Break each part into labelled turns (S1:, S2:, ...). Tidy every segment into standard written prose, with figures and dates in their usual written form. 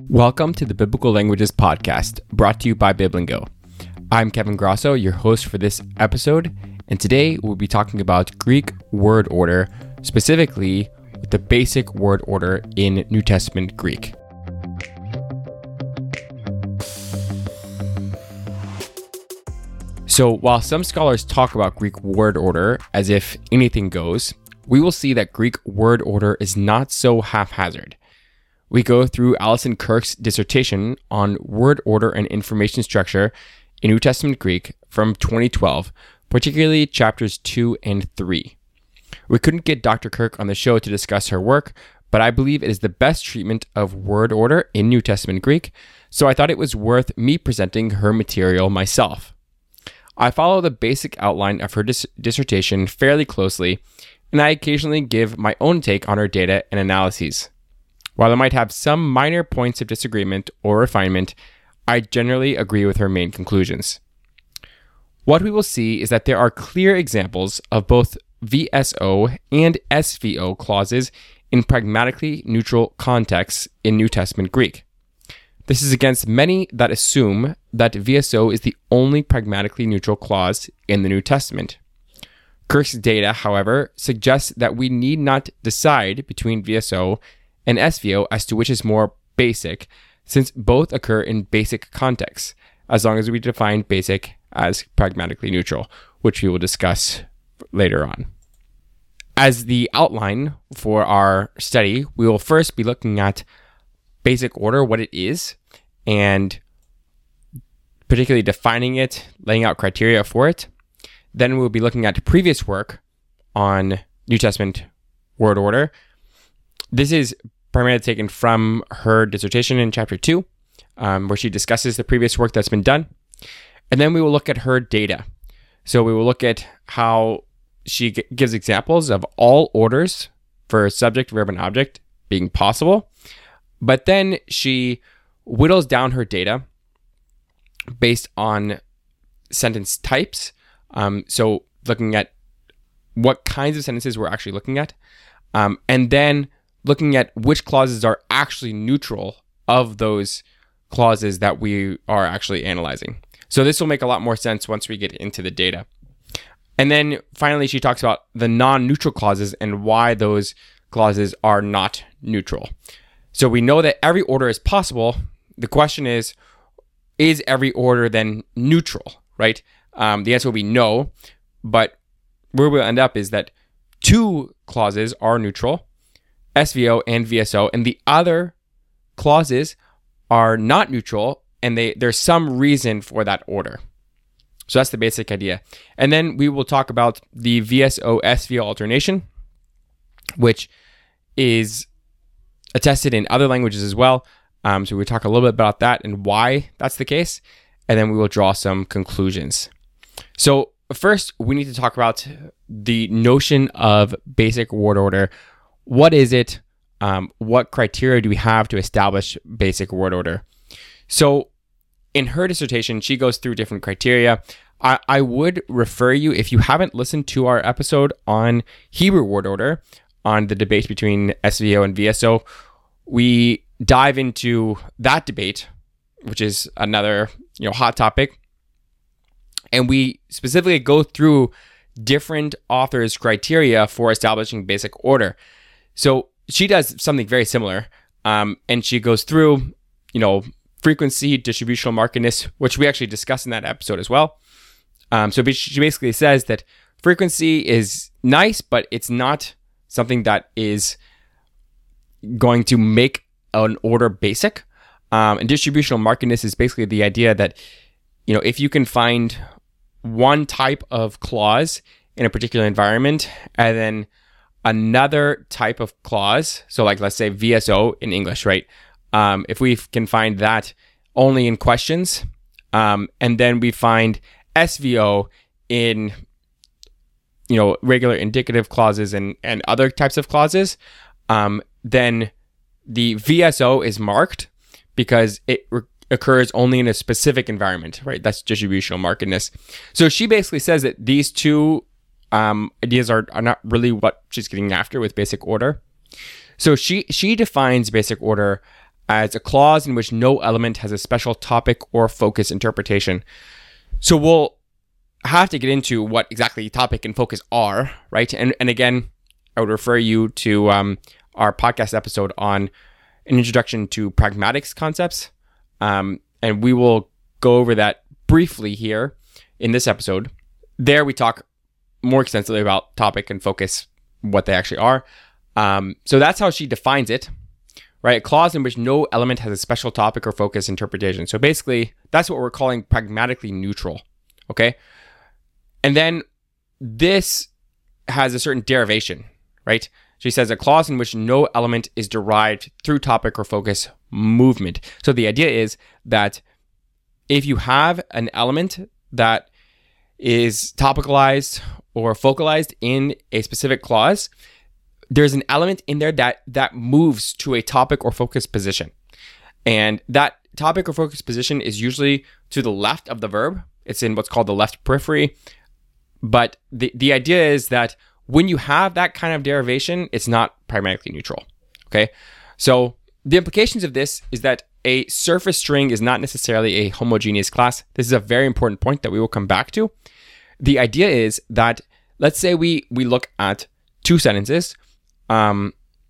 S1: Welcome to the Biblical Languages Podcast, brought to you by Biblingo. I'm Kevin Grosso, your host for this episode, and today we'll be talking about Greek word order, specifically the basic word order in New Testament Greek. So while some scholars talk about Greek word order as if anything goes, we will see that Greek word order is not so haphazard. We go through Alison Kirk's dissertation on word order and information structure in New Testament Greek from 2012, particularly chapters 2 and 3. We couldn't get Dr. Kirk on the show to discuss her work, but I believe it is the best treatment of word order in New Testament Greek, so I thought it was worth me presenting her material myself. I follow the basic outline of her dissertation fairly closely, and I occasionally give my own take on her data and analyses. While I might have some minor points of disagreement or refinement, I generally agree with her main conclusions. What we will see is that there are clear examples of both VSO and SVO clauses in pragmatically neutral contexts in New Testament Greek. This is against many that assume that VSO is the only pragmatically neutral clause in the New Testament. Kirk's data, however, suggests that we need not decide between VSO and SVO as to which is more basic, since both occur in basic contexts, as long as we define basic as pragmatically neutral, which we will discuss later on. As the outline for our study, we will first be looking at basic order, what it is, and particularly defining it, laying out criteria for it. Then we'll be looking at previous work on New Testament word order. This is primarily taken from her dissertation in chapter 2, where she discusses the previous work that's been done. And then we will look at her data. So we will look at how she gives examples of all orders for subject, verb, and object being possible. But then she whittles down her data based on sentence types. So looking at what kinds of sentences we're actually looking at. And then looking at which clauses are actually neutral of those clauses that we are actually analyzing. So this will make a lot more sense once we get into the data. And then finally, she talks about the non-neutral clauses and why those clauses are not neutral. So we know that every order is possible. The question is every order then neutral, right? The answer will be no, but where we'll end up is that two clauses are neutral, SVO and VSO, and the other clauses are not neutral, and there's some reason for that order. So that's the basic idea. And then we will talk about the VSO-SVO alternation, which is attested in other languages as well. So we'll talk a little bit about that and why that's the case, and then we will draw some conclusions. So first, we need to talk about the notion of basic word order. What is it? What criteria do we have to establish basic word order? So in her dissertation, she goes through different criteria. I would refer you, if you haven't listened to our episode on Hebrew word order, on the debate between SVO and VSO, we dive into that debate, which is another hot topic. And we specifically go through different authors' criteria for establishing basic order. So she does something very similar, and she goes through, frequency, distributional markedness, which we actually discussed in that episode as well. So she basically says that frequency is nice, but it's not something that is going to make an order basic. And distributional markedness is basically the idea that, if you can find one type of clause in a particular environment, and then another type of clause, so like let's say VSO in English, right? If we can find that only in questions, and then we find SVO in regular indicative clauses and other types of clauses, then the VSO is marked because it occurs only in a specific environment, right? That's distributional markedness. So she basically says that these two ideas are not really what she's getting after with basic order. So she defines basic order as a clause in which no element has a special topic or focus interpretation. So we'll have to get into what exactly topic and focus are, right? And again, I would refer you to our podcast episode on an introduction to pragmatics concepts. And we will go over that briefly here in this episode. There we talk more extensively about topic and focus, what they actually are. So that's how she defines it, right? A clause in which no element has a special topic or focus interpretation. So basically, that's what we're calling pragmatically neutral, okay? And then this has a certain derivation, right? She says a clause in which no element is derived through topic or focus movement. So the idea is that if you have an element that is topicalized or focalized in a specific clause, there's an element in there that moves to a topic or focus position. And that topic or focus position is usually to the left of the verb. It's in what's called the left periphery. But the idea is that when you have that kind of derivation, it's not pragmatically neutral, okay? So the implications of this is that a surface string is not necessarily a homogeneous class. This is a very important point that we will come back to. The idea is that, let's say we look at two sentences, they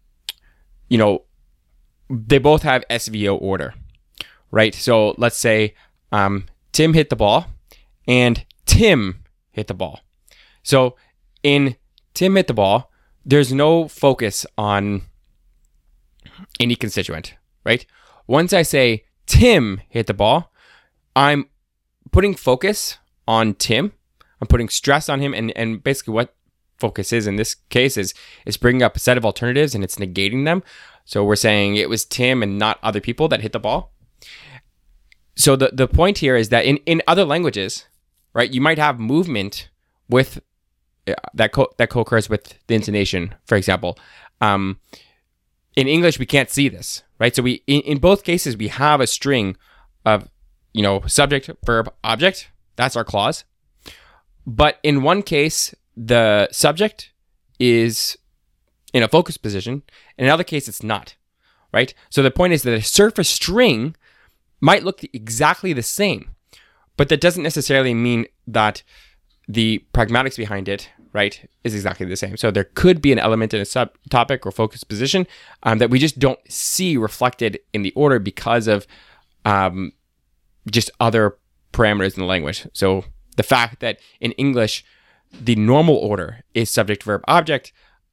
S1: both have SVO order, right? So let's say Tim hit the ball and Tim hit the ball. So in Tim hit the ball, there's no focus on any constituent, right? Once I say Tim hit the ball, I'm putting focus on Tim. I'm putting stress on him. And basically what focus is in this case is bringing up a set of alternatives and it's negating them. So we're saying it was Tim and not other people that hit the ball. So the point here is that in other languages, right, you might have movement with that co-occurs with the intonation, for example. In English, we can't see this, right? So we in both cases, we have a string of, subject, verb, object. That's our clause. But in one case, the subject is in a focus position. In another case, it's not, right? So the point is that a surface string might look exactly the same, but that doesn't necessarily mean that the pragmatics behind it, right, is exactly the same. So there could be an element in a subtopic or focus position that we just don't see reflected in the order because of just other parameters in the language. So the fact that in English, the normal order is subject, verb, object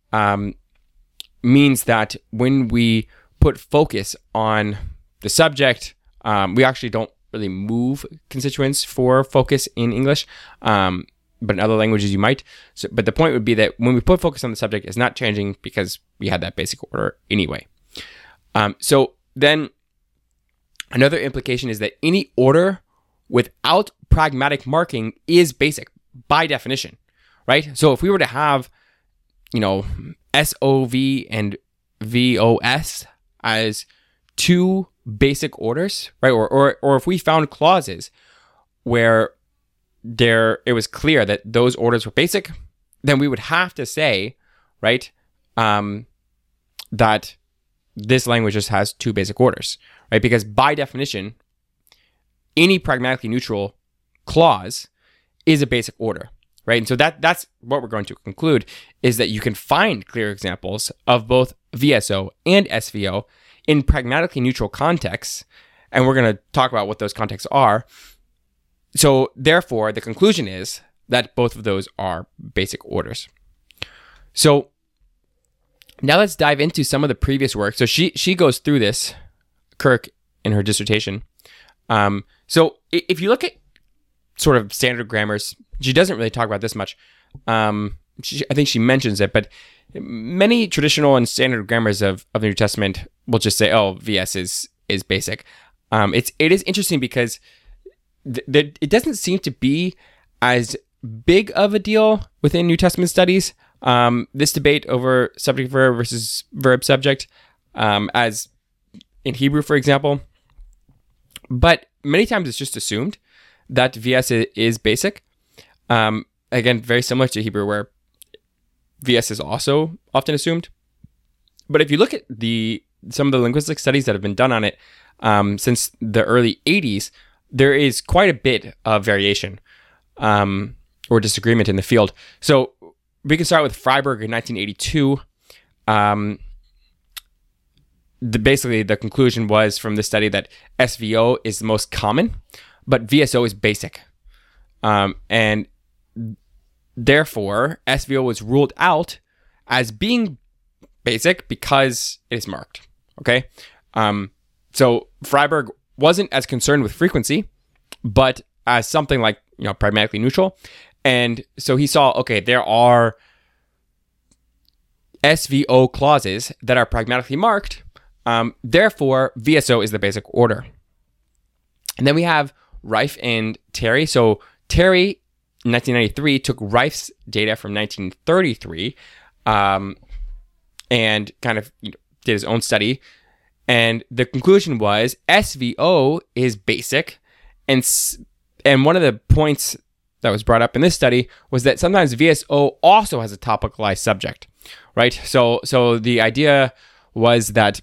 S1: means that when we put focus on the subject, we actually don't really move constituents for focus in English. But in other languages you might. So, but the point would be that when we put focus on the subject, it's not changing because we had that basic order anyway. So then another implication is that any order without pragmatic marking is basic by definition, right? So if we were to have, SOV and VOS as two basic orders, right? Or if we found clauses where it was clear that those orders were basic, then we would have to say, right, that this language just has two basic orders, right? Because by definition, any pragmatically neutral clause is a basic order, right? And so that's what we're going to conclude, is that you can find clear examples of both VSO and SVO in pragmatically neutral contexts, and we're going to talk about what those contexts are. So therefore, the conclusion is that both of those are basic orders. So now let's dive into some of the previous work. So she goes through this, Kirk, in her dissertation. So if you look at sort of standard grammars, she doesn't really talk about this much. I think she mentions it, but many traditional and standard grammars of the New Testament will just say, "Oh, VS is basic." It is interesting because it doesn't seem to be as big of a deal within New Testament studies. This debate over subject verb versus verb subject, as in Hebrew, for example. But many times it's just assumed that VS is basic. Again, very similar to Hebrew, where VS is also often assumed. But if you look at the some of the linguistic studies that have been done on it since the early 80s, there is quite a bit of variation or disagreement in the field. So we can start with Freiberg in 1982. Basically, the conclusion was from the study that SVO is the most common, but VSO is basic. And therefore, SVO was ruled out as being basic because it is marked. Okay? So Freiberg wasn't as concerned with frequency, but as something like, pragmatically neutral. And so he saw, okay, there are SVO clauses that are pragmatically marked. Therefore, VSO is the basic order. And then we have Rife and Terry. So Terry, in 1993, took Rife's data from 1933 and kind of did his own study. And the conclusion was SVO is basic. And one of the points that was brought up in this study was that sometimes VSO also has a topicalized subject, right? So the idea was that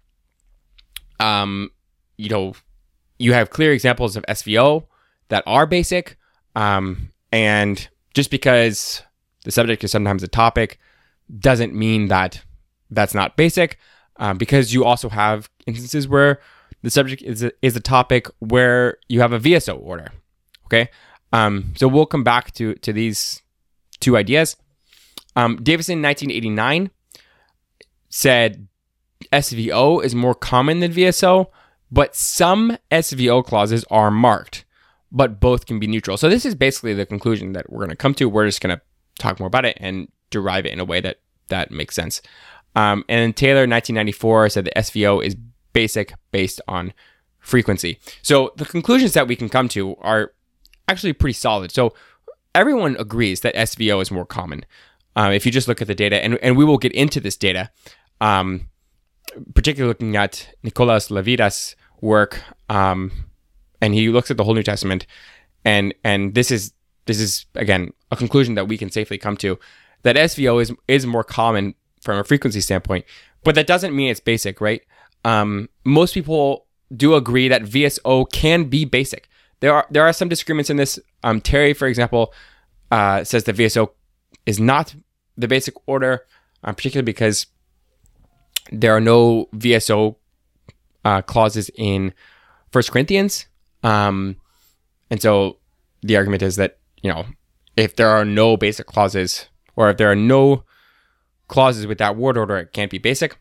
S1: you have clear examples of SVO that are basic, and just because the subject is sometimes a topic doesn't mean that that's not basic, because you also have instances where the subject is a topic where you have a VSO order, okay? So we'll come back to these two ideas. Davison, 1989, said SVO is more common than VSO, but some SVO clauses are marked, but both can be neutral. So this is basically the conclusion that we're going to come to. We're just going to talk more about it and derive it in a way that makes sense. And then Taylor, 1994, said that SVO is basic based on frequency. So the conclusions that we can come to are actually pretty solid. So everyone agrees that SVO is more common. If you just look at the data, and we will get into this data, particularly looking at Nicolas Levitas' work, and he looks at the whole New Testament, and this is again a conclusion that we can safely come to, that SVO is more common from a frequency standpoint, but that doesn't mean it's basic, right? Most people do agree that VSO can be basic. There are some disagreements in this. Terry, for example, says that VSO is not the basic order, particularly because there are no VSO clauses in 1 Corinthians. And so the argument is that, if there are no basic clauses, or if there are no clauses with that word order, it can't be basic.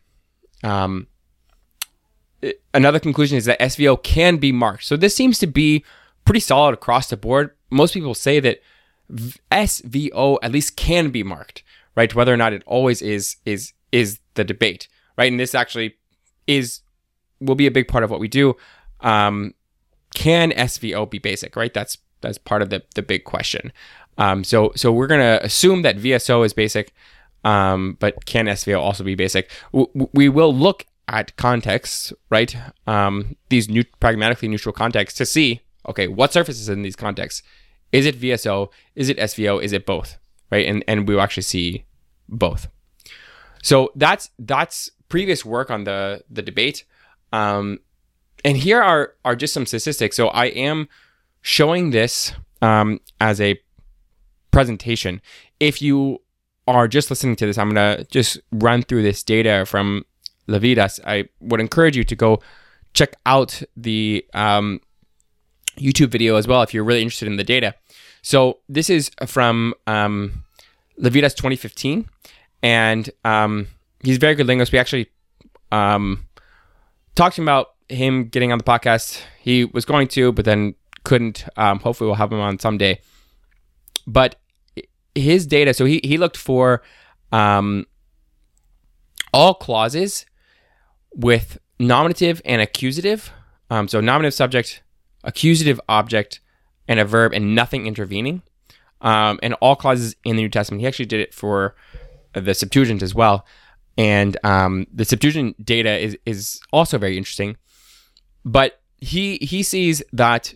S1: Another conclusion is that SVO can be marked. So this seems to be pretty solid across the board. Most people say that SVO at least can be marked, right? Whether or not it always is the debate, right? And this actually will be a big part of what we do. Can SVO be basic, right? That's part of the big question. So we're going to assume that VSO is basic, but can SVO also be basic? We will look at contexts, right? These pragmatically neutral contexts to see, okay, what surfaces in these contexts? Is it VSO? Is it SVO? Is it both, right? And we will actually see both. So that's previous work on the debate. And here are just some statistics. So I am showing this as a presentation. If you are just listening to this, I'm going to just run through this data from Levitas. I would encourage you to go check out the YouTube video as well if you're really interested in the data. So this is from Levitas 2015, and he's a very good linguist. We actually talked about him getting on the podcast. He was going to, but then couldn't. Hopefully we'll have him on someday. But his data, so he looked for all clauses with nominative and accusative. So nominative subject, accusative object, and a verb, and nothing intervening. And all clauses in the New Testament. He actually did it for the Septuagint as well. And the Septuagint data is also very interesting. But he sees that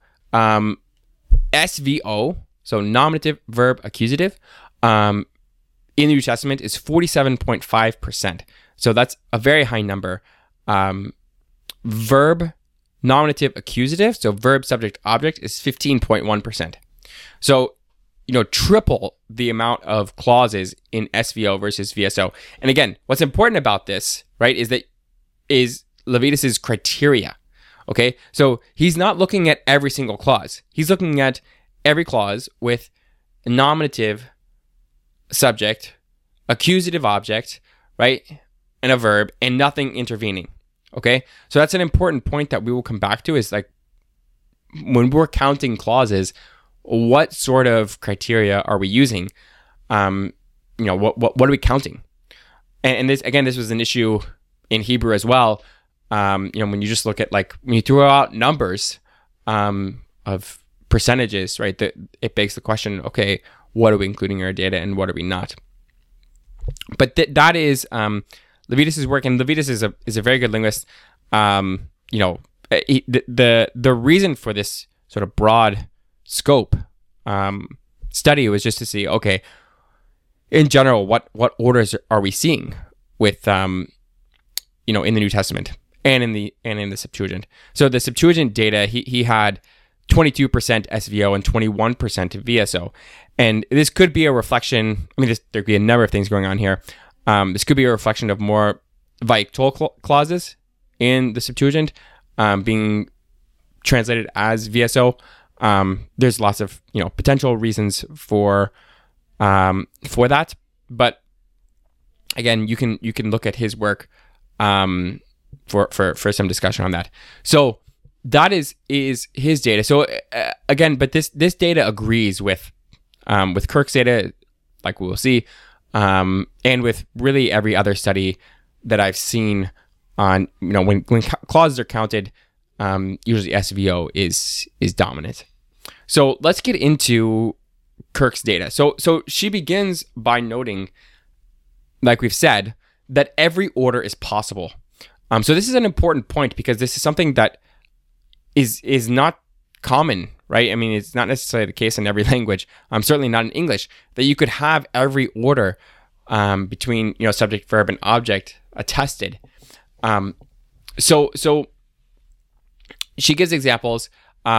S1: SVO, so nominative, verb, accusative, in the New Testament is 47.5%. So that's a very high number. Verb, nominative, accusative, so verb, subject, object is 15.1%. So, triple the amount of clauses in SVO versus VSO. And again, what's important about this, right, is Levitus's criteria. Okay, so he's not looking at every single clause. He's looking at every clause with a nominative subject, accusative object, right, and a verb, and nothing intervening. Okay, so that's an important point that we will come back to, is like when we're counting clauses, what sort of criteria are we using? What are we counting? And this was an issue in Hebrew as well. When you just look at, like, when you throw out numbers of percentages, right, it begs the question, okay, what are we including in our data and what are we not? But that is Levitus's work, and Levitus is a very good linguist. The reason for this sort of broad scope study was just to see, okay, in general, what orders are we seeing with in the New Testament and in the Septuagint. So the Septuagint data, he had 22% SVO and 21% VSO, and this could be a reflection. I mean, there could be a number of things going on here. This could be a reflection of more Vaiktol clauses in the Septuagint being translated as VSO. There's lots of potential reasons for that, but again, you can look at his work for some discussion on that. So that is his data. So again, but this data agrees with Kirk's data, like we will see, and with really every other study that I've seen on when clauses are counted. Usually SVO is dominant. So let's get into Kirk's data. So she begins by noting, like we've said, that every order is possible. So this is an important point because this is something that is not common, right? I mean, it's not necessarily the case in every language. Certainly not in English, that you could have every order between subject, verb, and object attested. So she gives examples.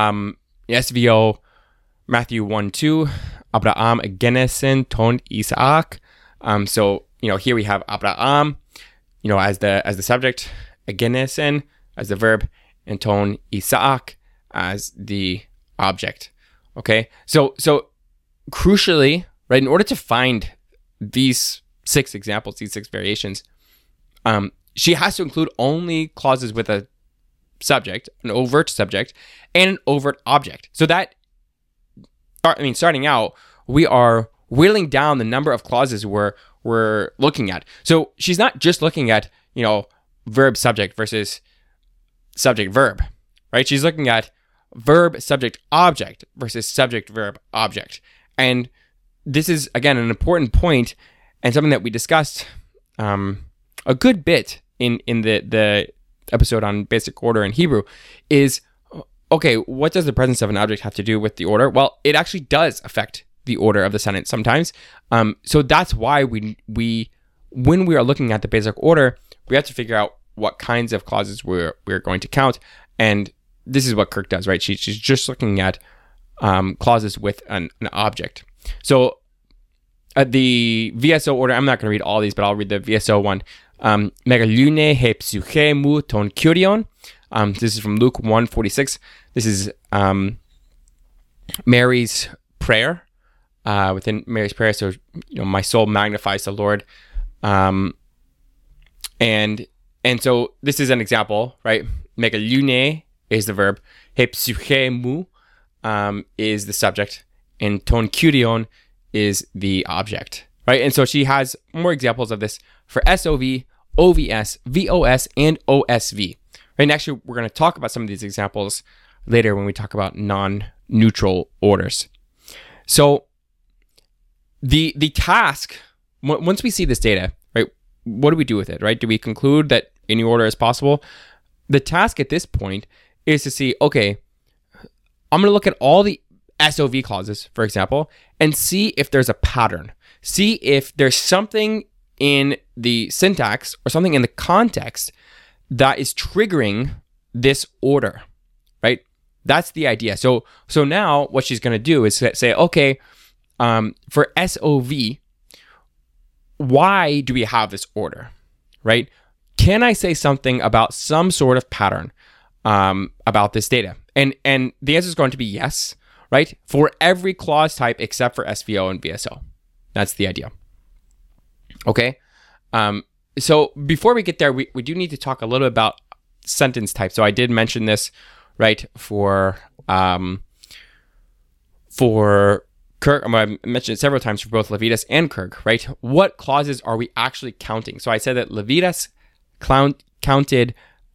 S1: SVO, Matthew 1:2, Abraham genesen ton Isaac. So here we have Abraham, as the subject, genesen as the verb, and ton Isaac as the object. Okay, so crucially, right, in order to find these 6 examples, these 6 variations, she has to include only clauses with a subject, an overt subject, and an overt object. So that, starting out, we are whittling down the number of clauses we're looking at. So she's not just looking at, verb subject versus subject verb, right? She's looking at verb subject object versus subject verb object. And this is, again, an important point and something that we discussed a good bit in the episode on basic order in Hebrew is, okay, what does the presence of an object have to do with the order? Well, it actually does affect the order of the sentence sometimes. So that's why we when we are looking at the basic order, we have to figure out what kinds of clauses we're going to count. And this is what Kirk does, right? She's just looking at clauses with an object. So the VSO order, I'm not going to read all these, but I'll read the VSO one. Megalune he psyche mu ton kyrion. This is from Luke 1:46. This is Mary's prayer. Within Mary's prayer, so my soul magnifies the Lord, and so this is an example, right? Megalune is the verb, he psyche mu is the subject, and ton kyrion is the object, right? And so she has more examples of this for SOV, OVS, VOS, and OSV. Right? And actually, we're going to talk about some of these examples later when we talk about non-neutral orders. So the task, once we see this data, right, what do we do with it, right? Do we conclude that any order is possible? The task at this point is to see, okay, I'm going to look at all the SOV clauses, for example, and see if there's a pattern. See if there's something in the syntax or something in the context that is triggering this order, right? That's the idea. So now what she's going to do is say, okay, for SOV, why do we have this order, right? Can I say something about some sort of pattern about this data? And the answer is going to be yes, right? For every clause type except for SVO and VSO. That's the idea. Okay. So before we get there, we do need to talk a little bit about sentence type. So I did mention this, right, for Kirk. I mentioned it several times for both Levitas and Kirk, right? What clauses are we actually counting? So I said that Levitas counted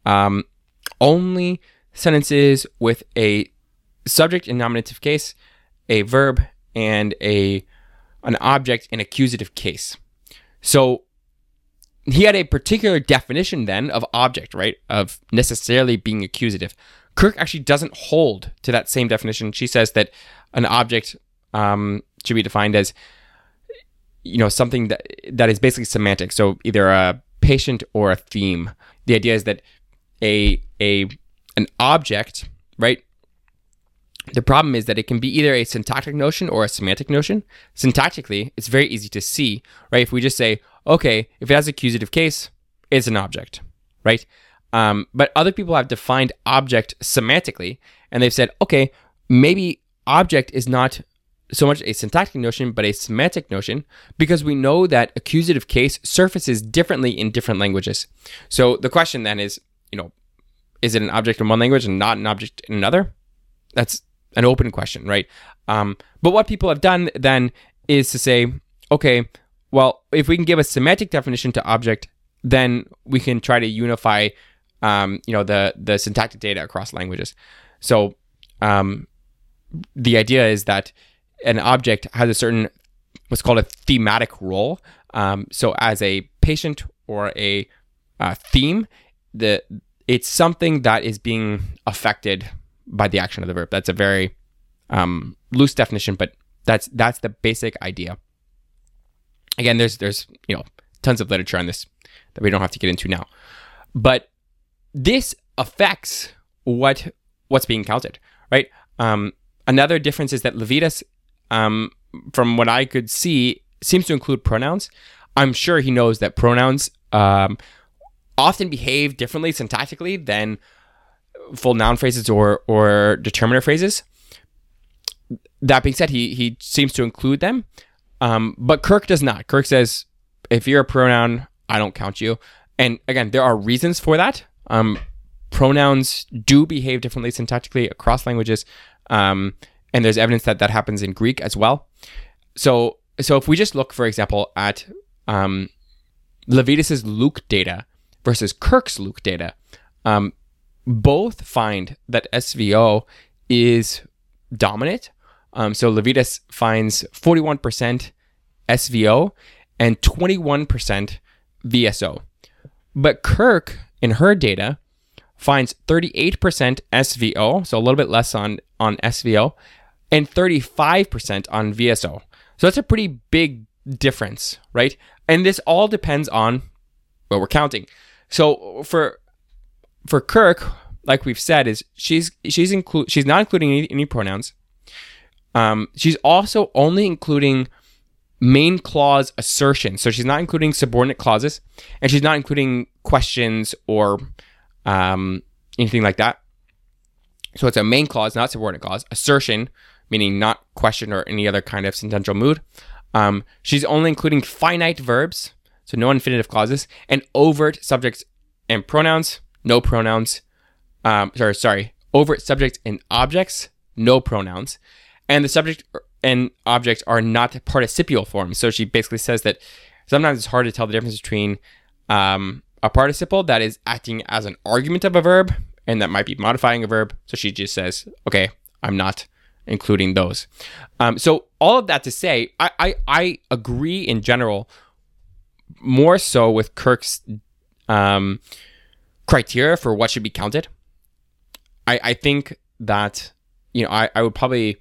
S1: only sentences with a subject in nominative case, a verb, and an object in accusative case. So he had a particular definition then of object, right? Of necessarily being accusative. Kirk actually doesn't hold to that same definition. She says that an object should be defined as, something that is basically semantic. So either a patient or a theme. The idea is that an object, right? The problem is that it can be either a syntactic notion or a semantic notion. Syntactically, it's very easy to see, right? If we just say, okay, if it has accusative case, it's an object, right? But other people have defined object semantically, and they've said, okay, maybe object is not so much a syntactic notion, but a semantic notion, because we know that accusative case surfaces differently in different languages. So the question then is, is it an object in one language and not an object in another? That's an open question, right? But what people have done then is to say, okay, well, if we can give a semantic definition to object, then we can try to unify, the syntactic data across languages. So the idea is that an object has a certain, what's called a thematic role. So as a patient or a theme, it's something that is being affected by the action of the verb. That's a very loose definition, but that's the basic idea. Again, there's tons of literature on this that we don't have to get into now. But this affects what's being counted, right? Another difference is that Levitas, from what I could see, seems to include pronouns. I'm sure he knows that pronouns often behave differently syntactically than full noun phrases or determiner phrases. That being said, he seems to include them, but Kirk does not. Kirk says, if you're a pronoun, I don't count you. And again, there are reasons for that. Pronouns do behave differently syntactically across languages, and there's evidence that happens in Greek as well. So if we just look, for example, at Levitas's Luke data versus Kirk's Luke data, both find that SVO is dominant. So Levitas finds 41% SVO and 21% VSO. But Kirk, in her data, finds 38% SVO, so a little bit less on SVO, and 35% on VSO. So that's a pretty big difference, right? And this all depends on what we're counting. So for Kirk, like we've said, is she's not including any pronouns. She's also only including main clause assertions. So she's not including subordinate clauses, and she's not including questions or anything like that. So it's a main clause, not subordinate clause. Assertion, meaning not question or any other kind of sentential mood. She's only including finite verbs, so no infinitive clauses, and overt subjects and pronouns, no pronouns. Overt subjects and objects, no pronouns. And the subject and object are not participial forms. So she basically says that sometimes it's hard to tell the difference between a participle that is acting as an argument of a verb and that might be modifying a verb. So she just says, okay, I'm not including those. So all of that to say, I agree in general more so with Kirk's criteria for what should be counted. I think that, I would probably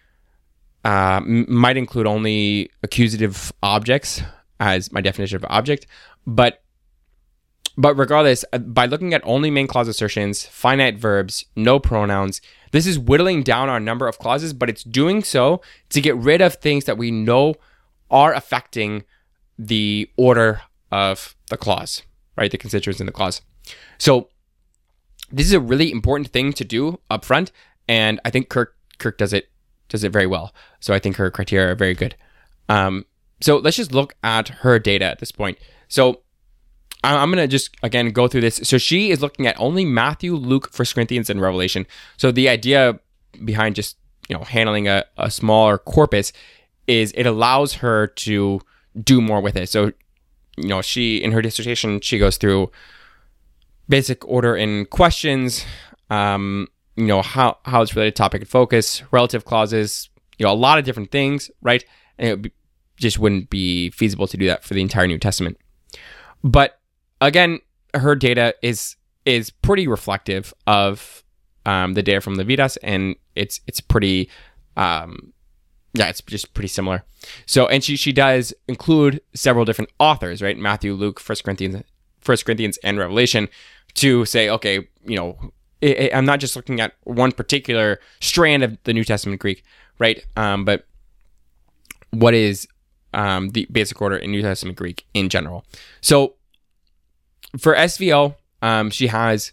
S1: might include only accusative objects as my definition of object, but But regardless, by looking at only main clause assertions, finite verbs, no pronouns, this is whittling down our number of clauses, but it's doing so to get rid of things that we know are affecting the order of the clause, right? The constituents in the clause. So this is a really important thing to do up front, and I think Kirk does it very well. So I think her criteria are very good. So let's just look at her data at this point. So I'm going to just, again, go through this. So she is looking at only Matthew, Luke, 1 Corinthians, and Revelation. So the idea behind just, handling a smaller corpus is it allows her to do more with it. So, she, in her dissertation, she goes through basic order in questions, how it's related to topic and focus, relative clauses, a lot of different things, right? And just wouldn't be feasible to do that for the entire New Testament. But again, her data is pretty reflective of the data from Levitas, and it's pretty, it's just pretty similar. So, and she does include several different authors, right? Matthew, Luke, 1 Corinthians, and Revelation, to say, okay, I'm not just looking at one particular strand of the New Testament Greek, right? But what is the basic order in New Testament Greek in general? So for SVO, she has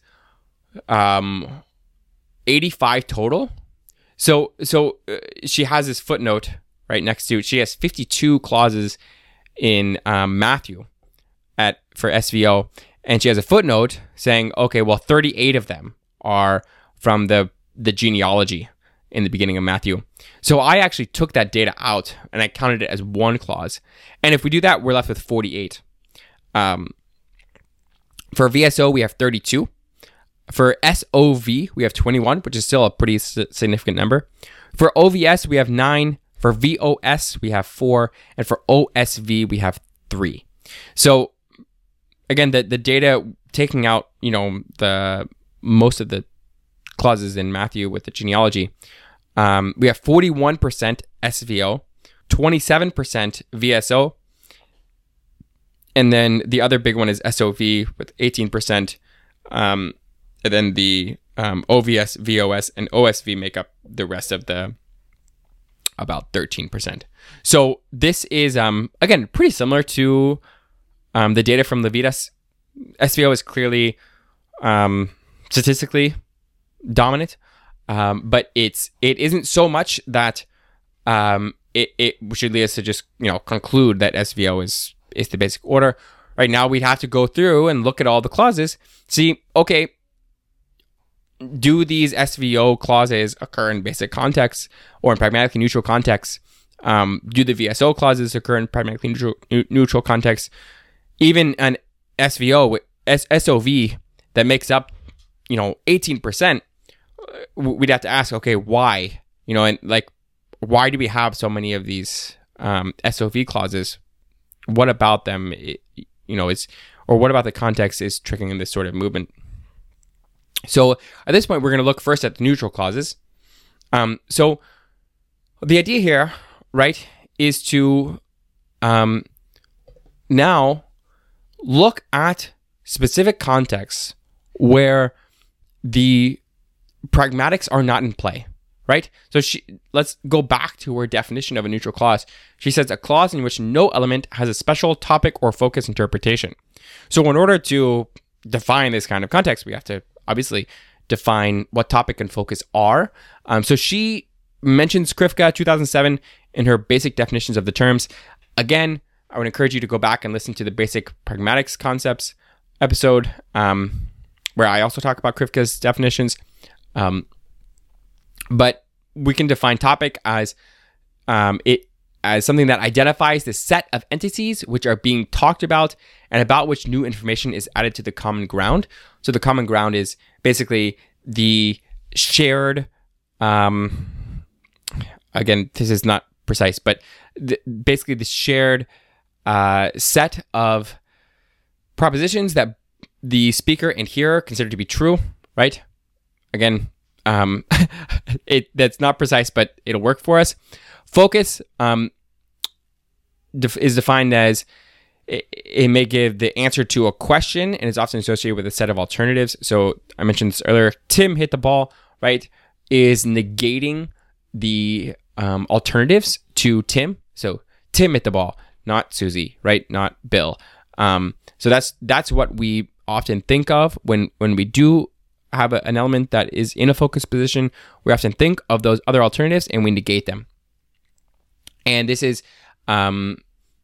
S1: 85 total. So she has this footnote right next to it. She has 52 clauses in Matthew for SVO, and she has a footnote saying, okay, well, 38 of them are from the genealogy in the beginning of Matthew. So I actually took that data out and I counted it as one clause. And if we do that, we're left with 48. For VSO, we have 32. For SOV, we have 21, which is still a pretty significant number. For OVS, we have 9. For VOS, we have 4. And for OSV, we have 3. So again, the data taking out, the most of the clauses in Matthew with the genealogy, we have 41% SVO, 27% VSO, and then the other big one is SOV with 18%, and then the OVS, VOS, and OSV make up the rest of the about 13%. So this is, again, pretty similar to the data from Levitas. SVO is clearly statistically dominant, but it isn't so much that it should lead us to just conclude that SVO is the basic order. Right now, we'd have to go through and look at all the clauses, see, okay, do these SVO clauses occur in basic contexts or in pragmatically neutral contexts? Do the VSO clauses occur in pragmatically neutral contexts? Even an SVO, SOV that makes up 18%, we'd have to ask, okay, why? And like, why do we have so many of these SOV clauses? What about them, or what about the context is triggering this sort of movement? So at this point, we're going to look first at the neutral clauses. So the idea here, right, is to now look at specific contexts where the pragmatics are not in play, right? So let's go back to her definition of a neutral clause. She says a clause in which no element has a special topic or focus interpretation. So in order to define this kind of context, we have to obviously define what topic and focus are. So she mentions Krivka 2007 in her basic definitions of the terms. Again, I would encourage you to go back and listen to the basic pragmatics concepts episode, where I also talk about Krivka's definitions. But we can define topic as as something that identifies the set of entities which are being talked about and about which new information is added to the common ground. So the common ground is basically the shared, again, this is not precise, but basically the shared set of propositions that the speaker and hearer consider to be true, right? Again, that's not precise, but it'll work for us. Focus is defined as It may give the answer to a question and is often associated with a set of alternatives. So I mentioned this earlier. Tim hit the ball, right? Is negating the alternatives to Tim. So Tim hit the ball, not Susie, right? Not Bill. So that's what we often think of when we do have an element that is in a focus position. We often think of those other alternatives and we negate them. And this is, again,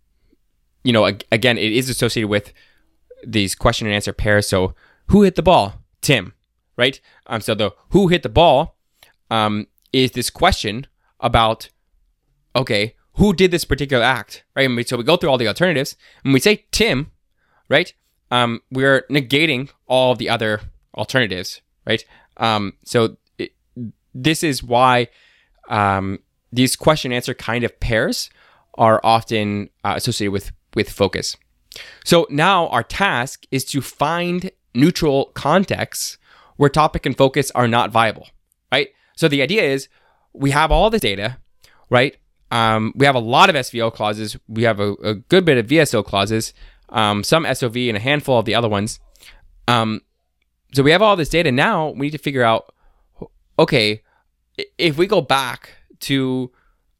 S1: it is associated with these question and answer pairs. So who hit the ball? Tim, right? So the who hit the ball is this question about, okay, who did this particular act, right? So we go through all the alternatives and we say Tim, right? We're negating all the other alternatives, right? This is why these question answer kind of pairs are often associated with focus. So now our task is to find neutral contexts where topic and focus are not viable, right? So the idea is we have all this data, right? We have a lot of SVO clauses. We have a good bit of VSO clauses, some SOV and a handful of the other ones. So we have all this data. Now we need to figure out, okay, if we go back to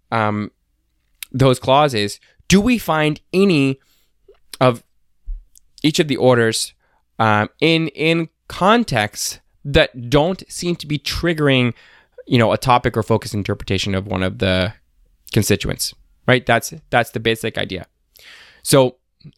S1: those clauses, do we find any of each of the orders in contexts that don't seem to be triggering, a topic or focus interpretation of one of the constituents, right? That's the basic idea. So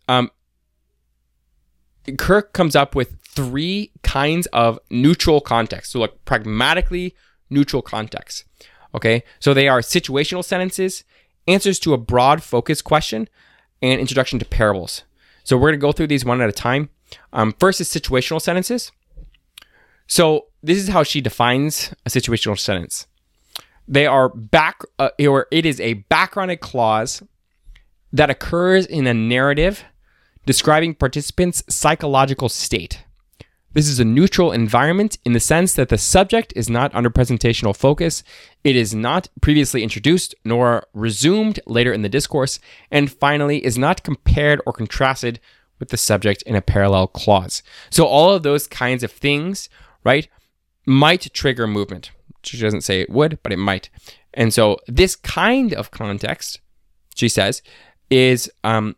S1: Kirk comes up with 3 kinds of neutral contexts. So like pragmatically neutral contexts. Okay, so they are situational sentences, answers to a broad focus question, and introduction to parables. So we're going to go through these one at a time. First is situational sentences. So this is how she defines a situational sentence. They are it is a backgrounded clause that occurs in a narrative describing participants' psychological state. This is a neutral environment in the sense that the subject is not under presentational focus, it is not previously introduced nor resumed later in the discourse, and finally is not compared or contrasted with the subject in a parallel clause. So all of those kinds of things, right, might trigger movement. She doesn't say it would, but it might. And so this kind of context, she says, is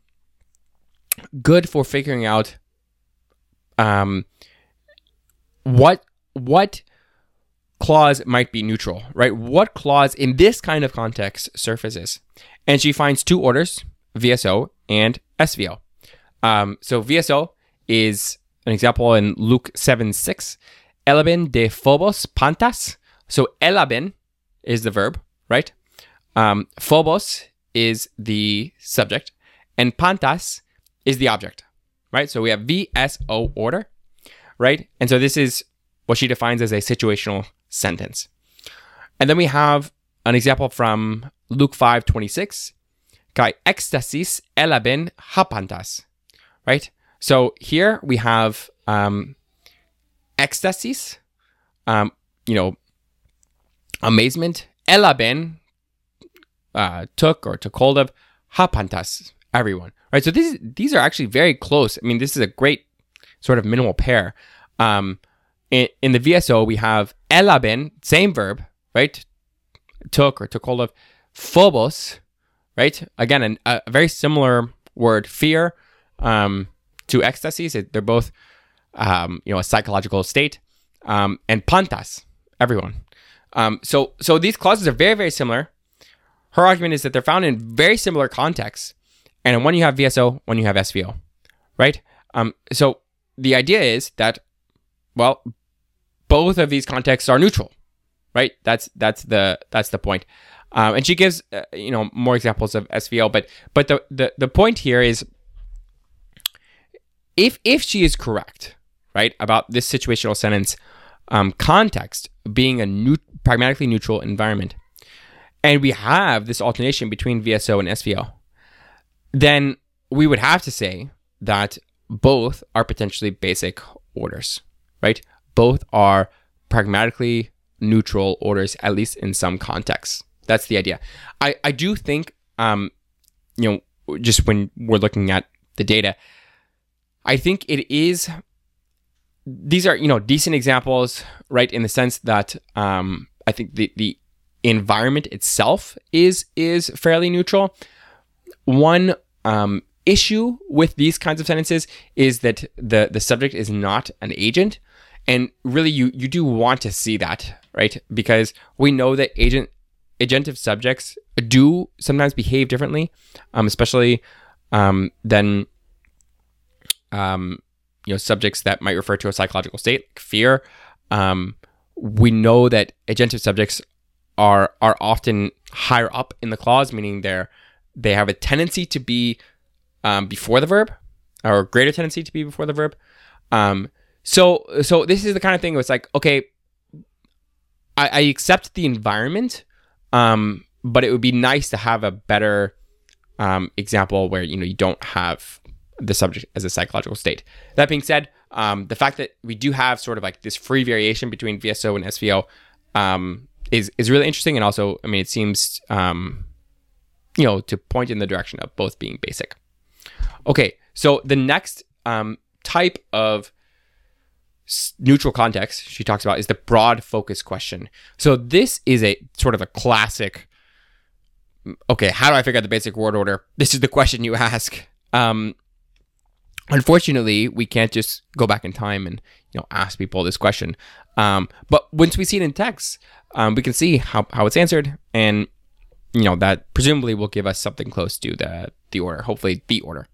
S1: good for figuring out what clause might be neutral, right? What clause in this kind of context surfaces? And she finds 2 orders, VSO and SVO. So VSO is an example in Luke 7:6. Elaben de phobos pantas. So elaben is the verb, right? Phobos is the subject, and pantas is the object, right? So we have VSO order, right? And so this is what she defines as a situational sentence. And then we have an example from Luke 5:26. Kai ekstasis elaben hapantas, right? So here we have ecstasis, amazement. Elaben took hold of. Hapantas, everyone, right? So these are actually very close. I mean, this is a great sort of minimal pair. In the VSO, we have elaben, same verb, right? Took hold of. Phobos, right? Again, a very similar word, fear, to ecstasy. So they're both, a psychological state. And pantas, everyone. So these clauses are very, very similar. Her argument is that they're found in very similar contexts. And in one you have VSO, one you have SVO, right? So the idea is that, well, both of these contexts are neutral, right? That's the point. And she gives more examples of SVO, but the point here is, if she is correct, right, about this situational sentence context being a pragmatically neutral environment, and we have this alternation between VSO and SVO, then we would have to say that both are potentially basic orders, right? Both are pragmatically neutral orders, at least in some contexts. That's the idea. I do think, just when we're looking at the data. I think these are, decent examples, right? In the sense that I think the environment itself is fairly neutral. One issue with these kinds of sentences is that the subject is not an agent. And really, you do want to see that, right? Because we know that agentive subjects do sometimes behave differently, especially than subjects that might refer to a psychological state, like fear. We know that agentive subjects are often higher up in the clause, meaning they have a tendency to be before the verb, or a greater tendency to be before the verb. So this is the kind of thing where it's like, okay, I accept the environment, but it would be nice to have a better example where you don't have the subject as a psychological state. That being said, the fact that we do have sort of like this free variation between VSO and SVO is really interesting, and also, I mean, it seems to point in the direction of both being basic. Okay, so the next type of neutral context she talks about is the broad focus question. So this is a sort of a classic, okay, how do I figure out the basic word order? This is the question you ask. Unfortunately, we can't just go back in time and ask people this question. But once we see it in text, we can see how it's answered, and that presumably will give us something close to the order, hopefully the order.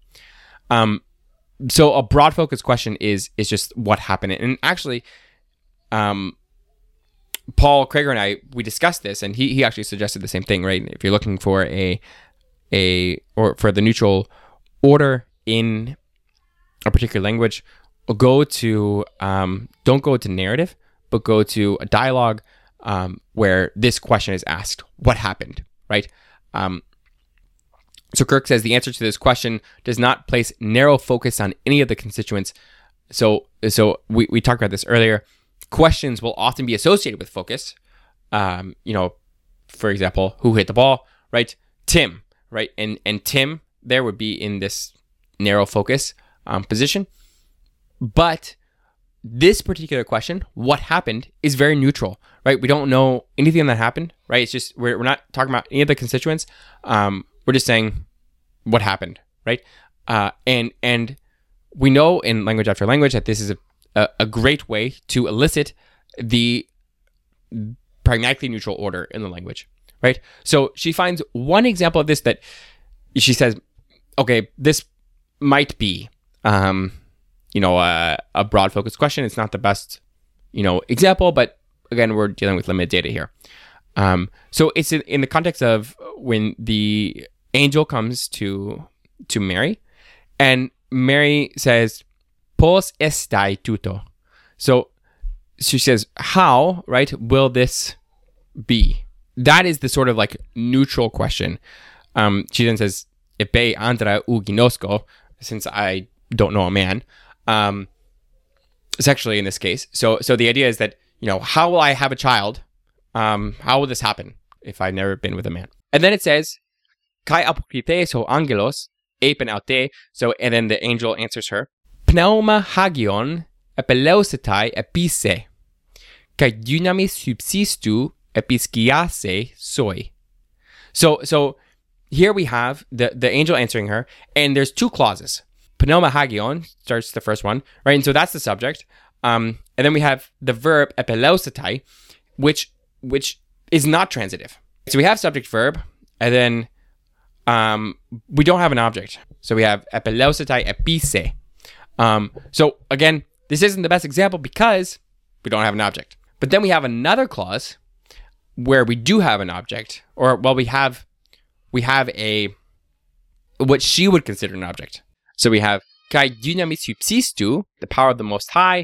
S1: So a broad focus question is just what happened. And actually, Paul Krager and I, we discussed this, and he actually suggested the same thing, right? If you're looking for or for the neutral order in a particular language, don't go to narrative, but go to a dialogue where this question is asked: what happened, right? So Kirk says the answer to this question does not place narrow focus on any of the constituents. So we talked about this earlier. Questions will often be associated with focus. For example, who hit the ball, right? Tim, right? And Tim there would be in this narrow focus position. But this particular question, what happened, is very neutral, right? We don't know anything that happened, right? It's just, we're not talking about any of the constituents. We're just saying what happened, right? And we know in Language After Language that this is a great way to elicit the pragmatically neutral order in the language, right? So she finds one example of this that she says, okay, this might be, a broad focus question. It's not the best, example, but again, we're dealing with limited data here. So it's in the context of when the angel comes to Mary, and Mary says, "Pos estai tuto." So she says, "How, right, will this be?" That is the sort of like neutral question. She then says, "Epe andra u ginosco," since I don't know a man, sexually in this case. So the idea is that, how will I have a child? How will this happen if I've never been with a man? And then it says, "Kai apokrites ho angelos, epen aute." So, and then the angel answers her, "Pneuma hagion epeleusetai epise, kai dynamis subsistu episkiase soi." So here we have the angel answering her, and there's two clauses. Pneuma hagion starts the first one, right? And so that's the subject. And then we have the verb epeleusetai, which is not transitive. So we have subject verb, and then we don't have an object. So we have epeleusetai epise. So again, this isn't the best example because we don't have an object. But then we have another clause where we do have an object, or well, we have a what she would consider an object. So we have kai dynamis subsistu, the power of the Most High.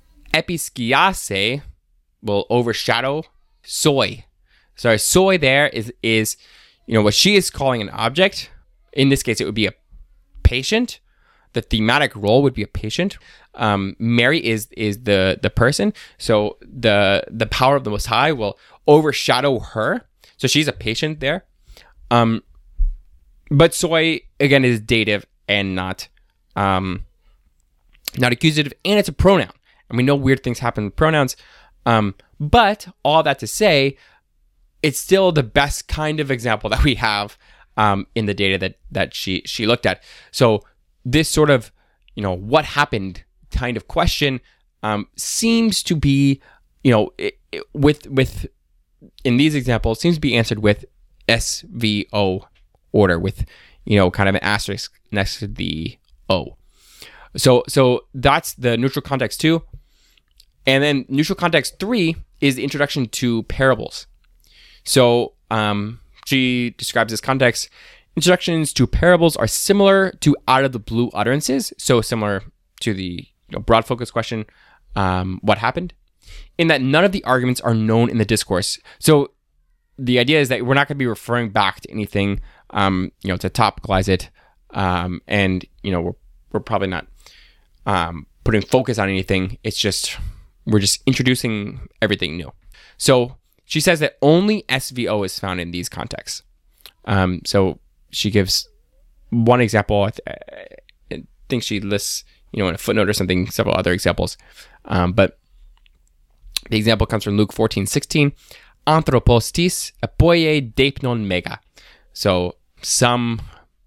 S1: Episkiase will overshadow soi. Sorry, soi there is what she is calling an object. In this case, it would be a patient. The thematic role would be a patient. Mary is the person. So the power of the Most High will overshadow her. So she's a patient there. But soi, again, is dative and not not accusative, and it's a pronoun. And we know weird things happen with pronouns. But all that to say, it's still the best kind of example that we have in the data that she looked at. So this sort of, what happened kind of question seems to be, with in these examples, seems to be answered with SVO order with, kind of an asterisk next to the O. So that's the neutral context 2. And then neutral context 3 is the introduction to parables. So she describes this context. Introductions to parables are similar to out of the blue utterances. So similar to the broad focus question, what happened? In that none of the arguments are known in the discourse. So the idea is that we're not going to be referring back to anything, to topicalize it. And, we're probably not putting focus on anything. It's just, we're just introducing everything new. So she says that only SVO is found in these contexts. So she gives one example. I think she lists, in a footnote or something, several other examples. But the example comes from Luke 14:16. Anthropostis epoie deipnon mega. So some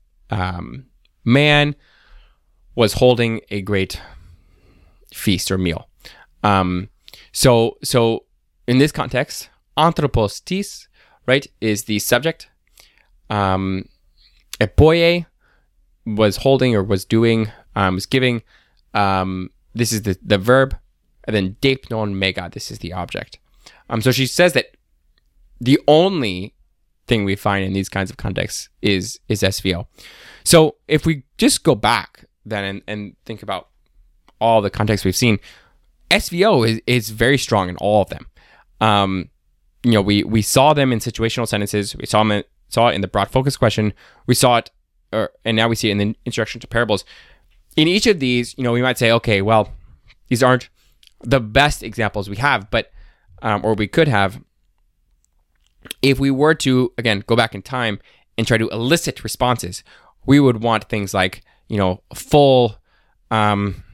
S1: man was holding a great feast or meal. So in this context, anthropostis, right, is the subject. Epoie was holding or was doing, was giving. This is the verb. And then deipnon mega, this is the object. So she says that the only thing we find in these kinds of contexts is SVO. So if we just go back then and think about all the contexts we've seen, SVO is very strong in all of them. We saw them in situational sentences. We saw it in the broad focus question. We saw it, and now we see it in the introduction to parables. In each of these, we might say, okay, well, these aren't the best examples we have, but or we could have, if we were to, again, go back in time and try to elicit responses, we would want things like, full, noun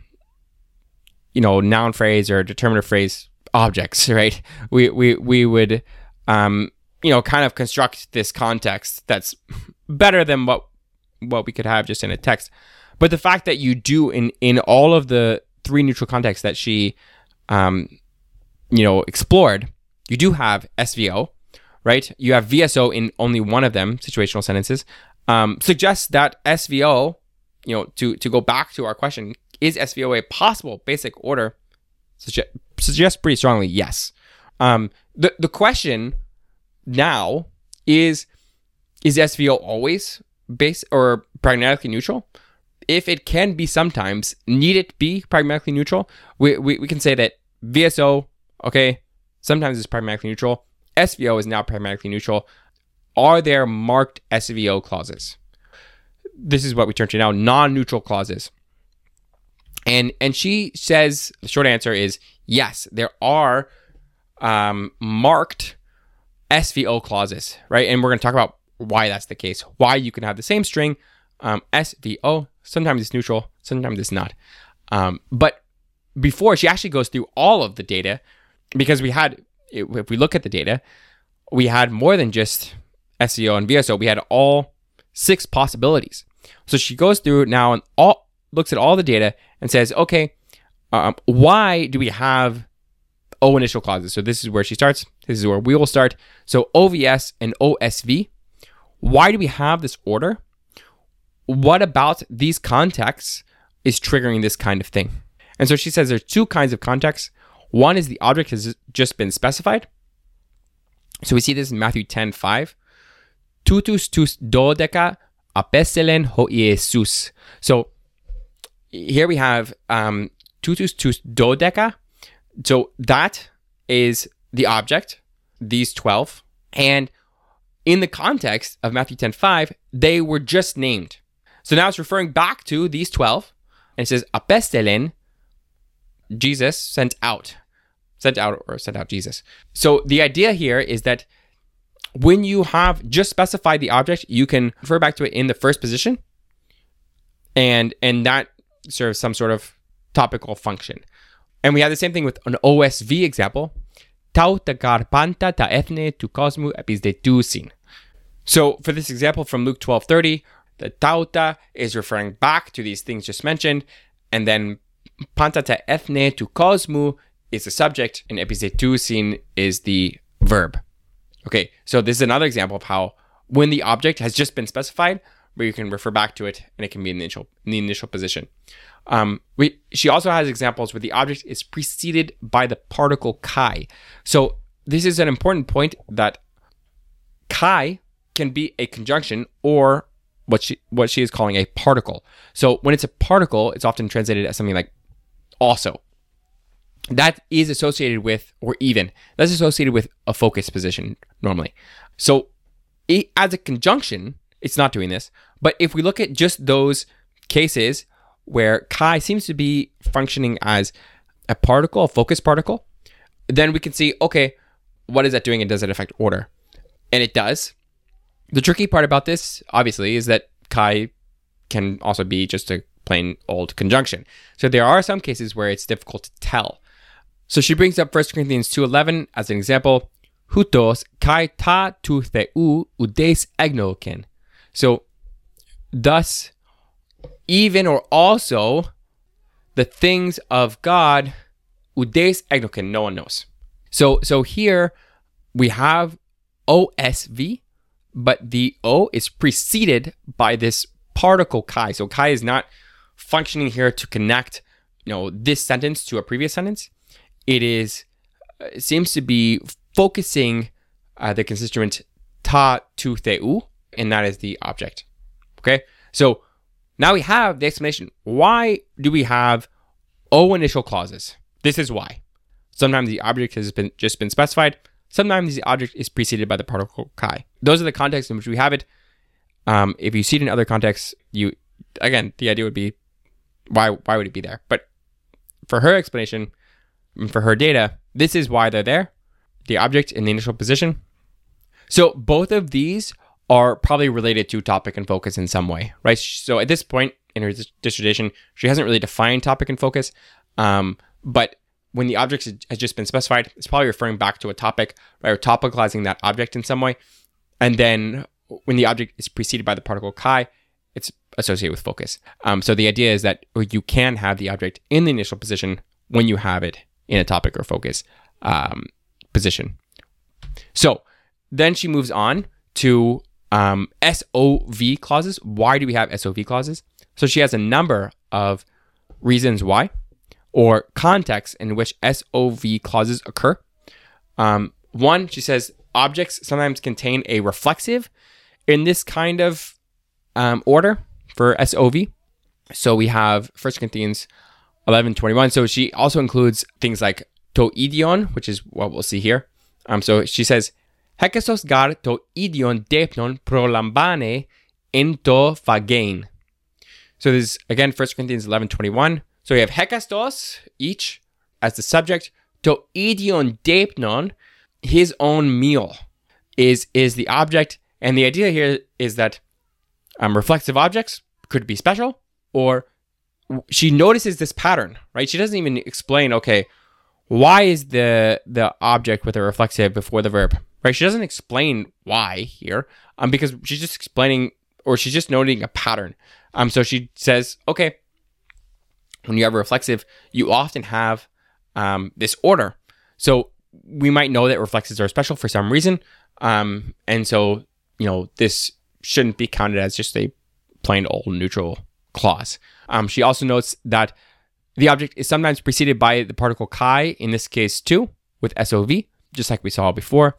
S1: phrase or determinative phrase objects, right? We would, kind of construct this context that's better than what we could have just in a text. But the fact that you do in all of the 3 neutral contexts that she, explored, you do have SVO, right? You have VSO in only one of them, situational sentences, suggests that SVO, to go back to our question, is SVO a possible basic order? Suggests pretty strongly yes. The question now is SVO always base or pragmatically neutral? If it can be sometimes, need it be pragmatically neutral? We can say that VSO, okay, sometimes it's pragmatically neutral. SVO is now pragmatically neutral. Are there marked SVO clauses? This is what we turn to now, non-neutral clauses. And she says, the short answer is yes, there are marked SVO clauses, right? And we're going to talk about why that's the case, why you can have the same string, SVO, sometimes it's neutral, sometimes it's not. But before, she actually goes through all of the data, because if we look at the data, we had more than just SVO and VSO. We had all 6 possibilities. So she goes through now and looks at all the data and says, okay, why do we have O initial clauses? So this is where she starts. This is where we will start. So OVS and OSV. Why do we have this order? What about these contexts is triggering this kind of thing? And so she says there's 2 kinds of contexts. One is the object has just been specified. So we see this in Matthew 10:5. Tutus tus dodeca apestelen ho Iesus. So here we have tutus tus dodeca. So that is the object, these 12. And in the context of Matthew 10:5, they were just named. So now it's referring back to these 12. And it says apestelen, Jesus sent out Jesus. So the idea here is that when you have just specified the object, you can refer back to it in the first position, and that serves some sort of topical function. And we have the same thing with an OSV example. Tau ta karpanta ta ethne tu cosmu episdetousin. So for this example from Luke 12:30, the tauta is referring back to these things just mentioned, and then panta ta ethne tu cosmu is the subject, and episdetousin is the verb. Okay, so this is another example of how when the object has just been specified, where you can refer back to it, and it can be in the initial position. She also has examples where the object is preceded by the particle kai. So this is an important point, that kai can be a conjunction or what she is calling a particle. So when it's a particle, it's often translated as something like also. That is associated with, or even, that's associated with a focus position normally. So as a conjunction, it's not doing this. But if we look at just those cases where kai seems to be functioning as a particle, a focus particle, then we can see, okay, what is that doing and does it affect order? And it does. The tricky part about this, obviously, is that kai can also be just a plain old conjunction. So there are some cases where it's difficult to tell. So she brings up 1 Corinthians 2:11 as an example. Hutos kai ta tu theu udes egnoken. So thus, even or also the things of God, udes egnoken, no one knows. So here we have OSV, but the O is preceded by this particle kai. So kai is not functioning here to connect, this sentence to a previous sentence. It seems to be focusing the constituent ta tu theu, and that is the object. Okay, so now we have the explanation. Why do we have O initial clauses? This is why. Sometimes the object has just been specified. Sometimes the object is preceded by the particle kai. Those are the contexts in which we have it. If you see it in other contexts, the idea would be, why would it be there? But for her explanation, for her data, this is why they're there. The object in the initial position. So both of these are probably related to topic and focus in some way, right? So at this point in her dissertation, she hasn't really defined topic and focus, but when the object has just been specified, it's probably referring back to a topic, right, or topicalizing that object in some way. And then when the object is preceded by the particle kai, it's associated with focus. So the idea is that you can have the object in the initial position when you have it in a topic or focus position. So then she moves on to SOV clauses. Why do we have SOV clauses? So she has a number of reasons why, or contexts in which SOV clauses occur. One, she says, objects sometimes contain a reflexive in this kind of order for SOV. So we have 1 Corinthians 11:21. So she also includes things like to idion, which is what we'll see here. So she says, Hekasos gar to idion depnon prolambane ento phagein. So this is, again, 1 Corinthians 11:21. So we have hekastos, each, as the subject. To idion depnon, his own meal, is the object. And the idea here is that reflexive objects could be special, or she notices this pattern, right? She doesn't even explain, okay, why is the object with a reflexive before the verb, right? She doesn't explain why here, because she's just explaining, or she's just noting a pattern. So she says, okay, when you have a reflexive, you often have this order. So we might know that reflexives are special for some reason. And so, this shouldn't be counted as just a plain old neutral clause. She also notes that the object is sometimes preceded by the particle kai, in this case too, with SOV, just like we saw before.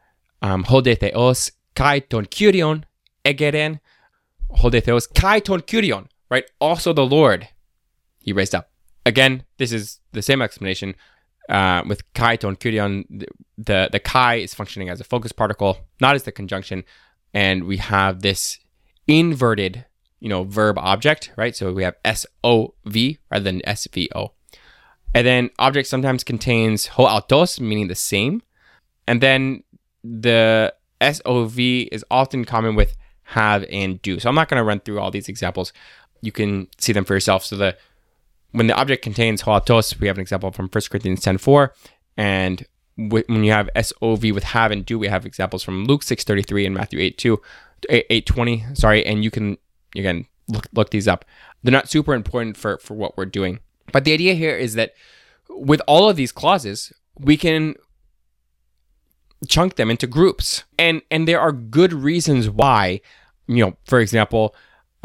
S1: Hode theos kai ton kyrion egeren. Hode theos kai ton kyrion, right? Also the Lord, he raised up. Again, this is the same explanation. With kai ton kyrion, the kai is functioning as a focus particle, not as the conjunction. And we have this inverted, verb object, right? So we have SOV rather than SVO. And then object sometimes contains ho autos, meaning the same. And then the SOV is often common with have and do. So I'm not going to run through all these examples. You can see them for yourself. So the when the object contains hoatos, we have an example from 1 Corinthians 10:4. And when you have SOV with have and do, we have examples from Luke 6:33 and Matthew 8:20. Sorry, and you can, again, look these up. They're not super important for what we're doing. But the idea here is that with all of these clauses, we can chunk them into groups. And there are good reasons why, for example,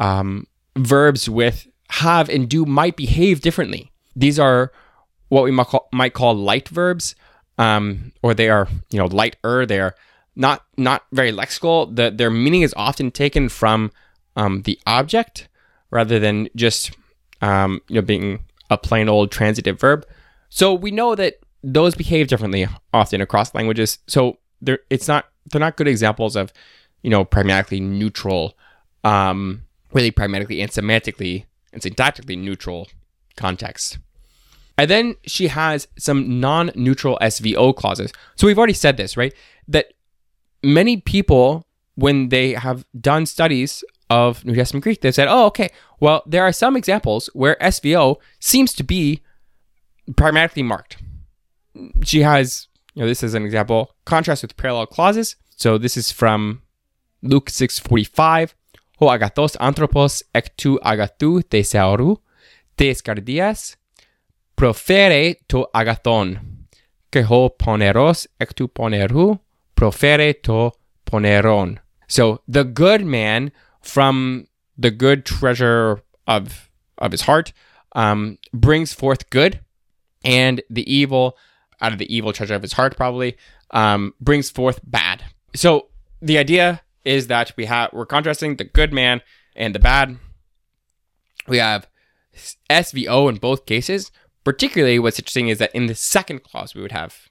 S1: verbs with have and do might behave differently. These are what we might call light verbs, or they are, lighter. They're not very lexical. Their meaning is often taken from the object rather than just being a plain old transitive verb. So we know that those behave differently often across languages. So they're not good examples of pragmatically neutral, really pragmatically and semantically and syntactically neutral context. And then she has some non-neutral SVO clauses. So we've already said this, right? That many people, when they have done studies of New Testament Greek, they've said, oh, okay, well, there are some examples where SVO seems to be pragmatically marked. She has, this is an example, contrast with parallel clauses. So this is from Luke 6:45. Ho agathos anthropos ek tu agathou thesaurou, tes kardias, profere to agathon, ke ho poneros ek tu ponerou, profere to poneron. So the good man from the good treasure of his heart brings forth good, and the evil out of the evil treasure of his heart probably brings forth bad. So the idea is that we're contrasting the good man and the bad. We have SVO in both cases. Particularly, what's interesting is that in the second clause we would have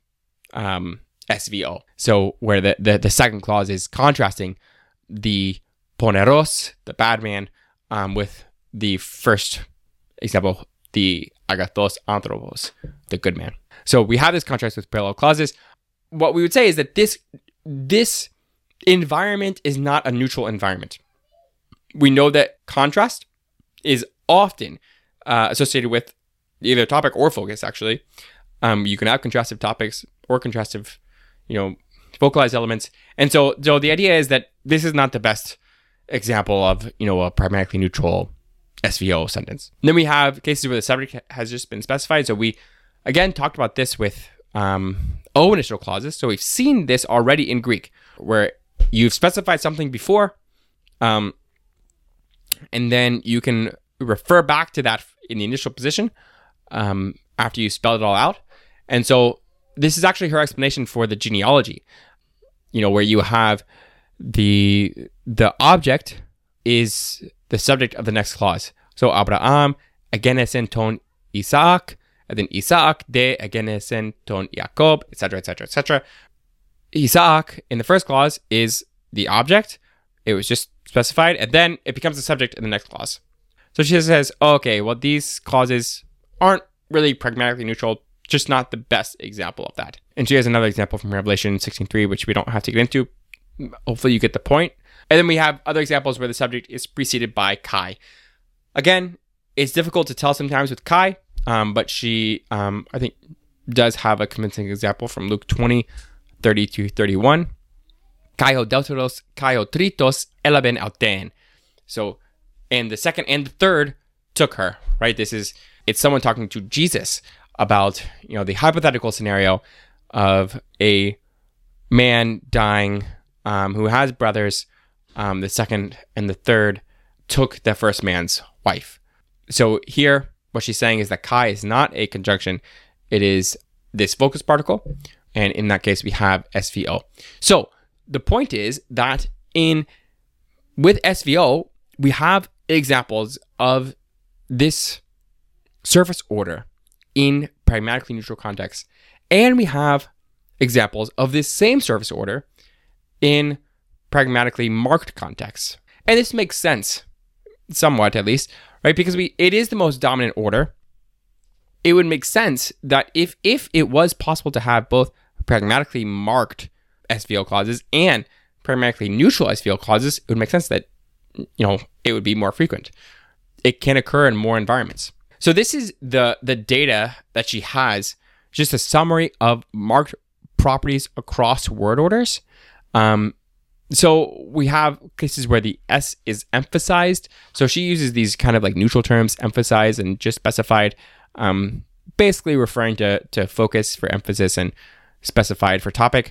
S1: SVO. So where the second clause is contrasting the poneros, the bad man, with the first example, the agathos anthropos, the good man. So we have this contrast with parallel clauses. What we would say is that this environment is not a neutral environment. We know that contrast is often associated with either topic or focus, actually. You can have contrastive topics or contrastive, vocalized elements. And so the idea is that this is not the best example of, a pragmatically neutral SVO sentence. And then we have cases where the subject has just been specified. So we, again, talked about this with O initial clauses. So we've seen this already in Greek, where you've specified something before, and then you can refer back to that in the initial position after you spelled it all out. And so this is actually her explanation for the genealogy, where you have the object is the subject of the next clause. So Abraham egenesen ton Isaac, and then Isaac de egenesen ton Jacob, etc., etc., etc. Isaac in the first clause is the object. It was just specified, and then it becomes the subject in the next clause. So she says, okay, well, these clauses aren't really pragmatically neutral, just not the best example of that. And she has another example from Revelation 16:3, which we don't have to get into. Hopefully you get the point. And then we have other examples where the subject is preceded by Kai. Again, it's difficult to tell sometimes with Kai, but she, I think, does have a convincing example from Luke 20:30-31. Kai ho deuteros, kai ho tritos, elaben auten. So, and the second and the third took her, right? It's someone talking to Jesus about, the hypothetical scenario of a man dying who has brothers. The second and the third took the first man's wife. So here, what she's saying is that Kai is not a conjunction. It is this focus particle. And in that case, we have SVO. So the point is that with SVO, we have examples of this surface order in pragmatically neutral contexts. And we have examples of this same surface order in pragmatically marked contexts. And this makes sense, somewhat at least, right? Because it is the most dominant order. It would make sense that if it was possible to have both pragmatically marked SVO clauses and pragmatically neutral SVO clauses, it would make sense that, it would be more frequent. It can occur in more environments. So this is the data that she has, just a summary of marked properties across word orders. So we have cases where the S is emphasized. So she uses these kind of like neutral terms, emphasized and just specified, basically referring to focus for emphasis and specified for topic.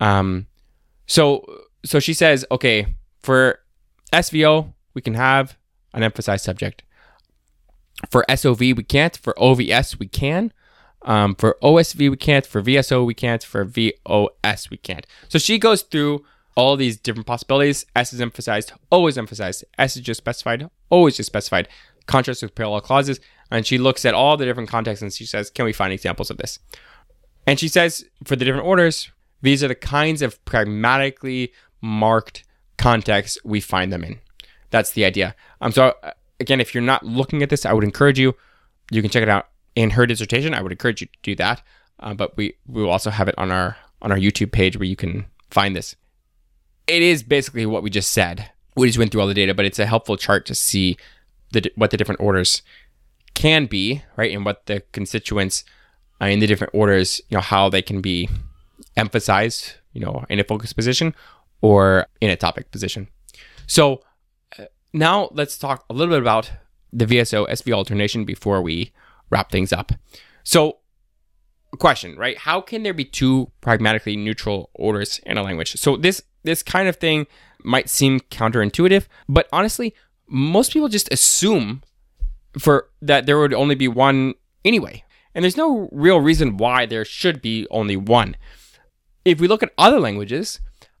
S1: So she says, okay, for SVO, we can have an emphasized subject. For SOV, we can't. For OVS, we can. For OSV, we can't. For VSO, we can't. For VOS, we can't. So she goes through all these different possibilities. S is emphasized, O is emphasized, S is just specified, O is just specified, contrast with parallel clauses. And she looks at all the different contexts and she says, can we find examples of this? And she says, for the different orders, these are the kinds of pragmatically marked contexts we find them in. That's the idea. So again, if you're not looking at this, I would encourage you can check it out in her dissertation. I would encourage you to do that. But we will also have it on our YouTube page where you can find this. It is basically what we just said. We just went through all the data, but it's a helpful chart to see what the different orders can be, right? And what the constituents in the different orders, how they can be emphasized, in a focus position or in a topic position. So now let's talk a little bit about the VSO SV alternation before we wrap things up. So question, right? How can there be two pragmatically neutral orders in a language? So this kind of thing might seem counterintuitive, but honestly, most people just assume that there would only be one anyway. And there's no real reason why there should be only one. If we look at other languages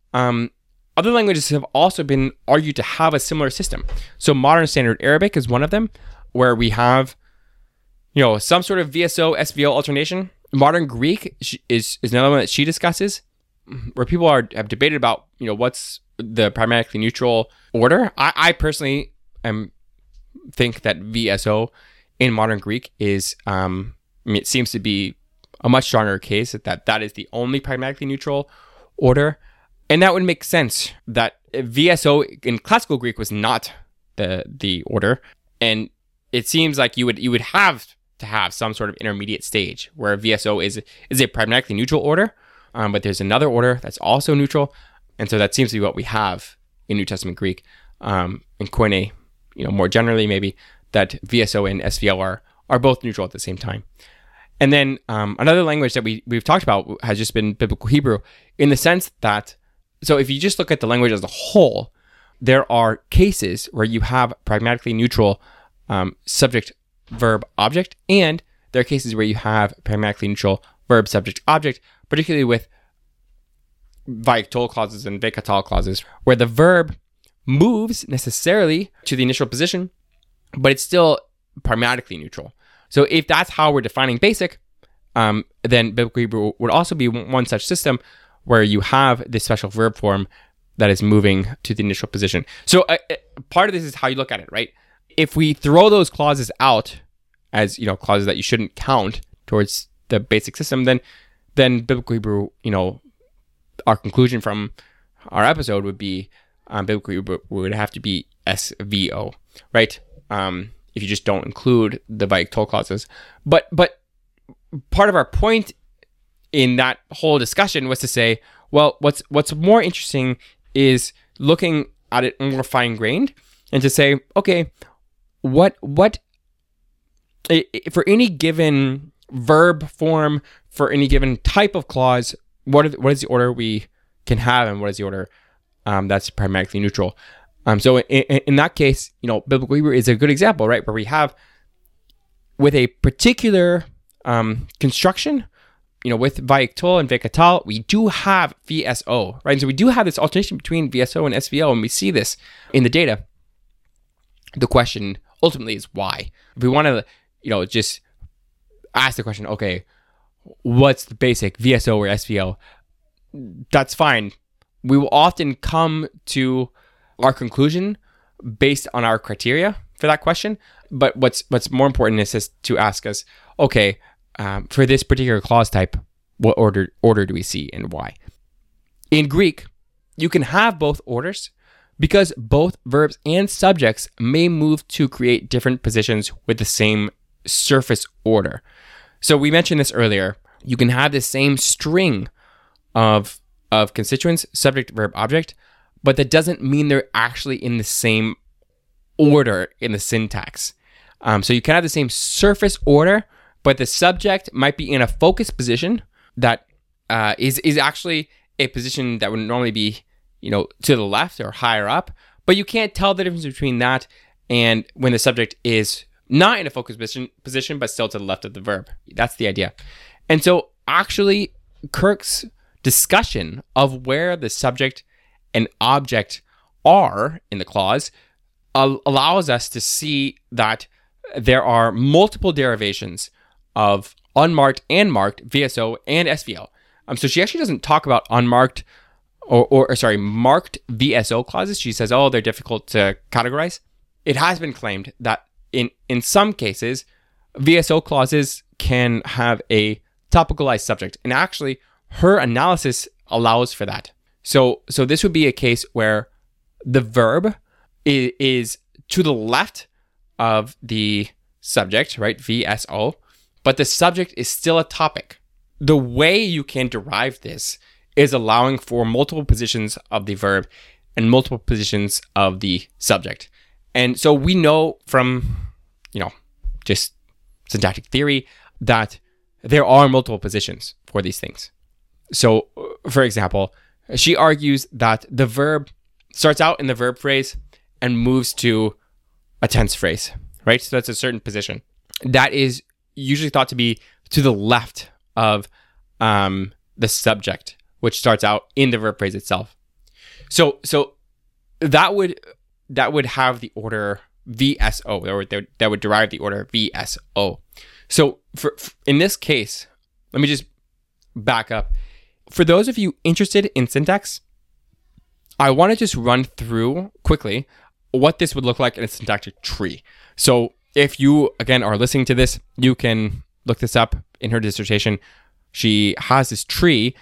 S1: have also been argued to have a similar system. So modern standard Arabic is one of them, where we have, some sort of VSO, SVO alternation. Modern Greek is another one that she discusses, where people have debated about, what's the pragmatically neutral order. I personally think that VSO in modern Greek is, it seems to be a much stronger case that is the only pragmatically neutral order. And that would make sense that VSO in classical Greek was not the order. And it seems like you would have to have some sort of intermediate stage where VSO is a pragmatically neutral order, but there's another order that's also neutral. And so that seems to be what we have in New Testament Greek. In Koine, more generally maybe, that VSO and SVO are both neutral at the same time. And then another language that we've talked about has just been Biblical Hebrew, in the sense that, so if you just look at the language as a whole, there are cases where you have pragmatically neutral subject, verb, object, and there are cases where you have pragmatically neutral verb, subject, object, particularly with Vayiktol clauses and Vekatal clauses, where the verb moves necessarily to the initial position, but it's still pragmatically neutral. So if that's how we're defining basic, then Biblical Hebrew would also be one such system where you have this special verb form that is moving to the initial position. So part of this is how you look at it, right? If we throw those clauses out as, clauses that you shouldn't count towards the basic system, then Biblical Hebrew, our conclusion from our episode would be Biblical Hebrew would have to be SVO, right? If you just don't include the Vayiktol clauses. But part of our point in that whole discussion was to say, well, what's more interesting is looking at it more fine-grained and to say, okay, what for any given verb form, for any given type of clause, what is the order we can have, and what is the order that's pragmatically neutral? So in that case, Biblical Hebrew is a good example, right? Where we have, with a particular construction, with Vayiktol and Vekatal, we do have VSO, right? And so we do have this alternation between VSO and SVO, and we see this in the data. The question ultimately is why. If we want to, just ask the question, okay, what's the basic, VSO or SVO? That's fine. We will often come to our conclusion based on our criteria for that question. But what's more important is just to ask us, okay, for this particular clause type, what order do we see and why? In Greek, you can have both orders because both verbs and subjects may move to create different positions with the same surface order. So we mentioned this earlier. You can have the same string of constituents, subject, verb, object, but that doesn't mean they're actually in the same order in the syntax. So you can have the same surface order, but the subject might be in a focus position that is actually a position that would normally be, to the left or higher up, but you can't tell the difference between that and when the subject is not in a focus position, but still to the left of the verb. That's the idea. And so actually, Kirk's discussion of where the subject and object are in the clause allows us to see that there are multiple derivations of unmarked and marked VSO and SVO. So she actually doesn't talk about unmarked marked VSO clauses. She says, they're difficult to categorize. It has been claimed that in some cases, VSO clauses can have a topicalized subject. And actually, her analysis allows for that. So this would be a case where the verb is to the left of the subject, right? VSO, but the subject is still a topic. The way you can derive this is allowing for multiple positions of the verb and multiple positions of the subject. And so we know from, just syntactic theory that there are multiple positions for these things. So, for example, she argues that the verb starts out in the verb phrase and moves to a tense phrase, right? So that's a certain position. That is usually thought to be to the left of the subject, which starts out in the verb phrase itself. So that would have the order VSO, that would derive the order VSO. So for in this case, let me just back up. For those of you interested in syntax, I want to just run through quickly what this would look like in a syntactic tree. So if you, again, are listening to this, you can look this up in her dissertation. She has this tree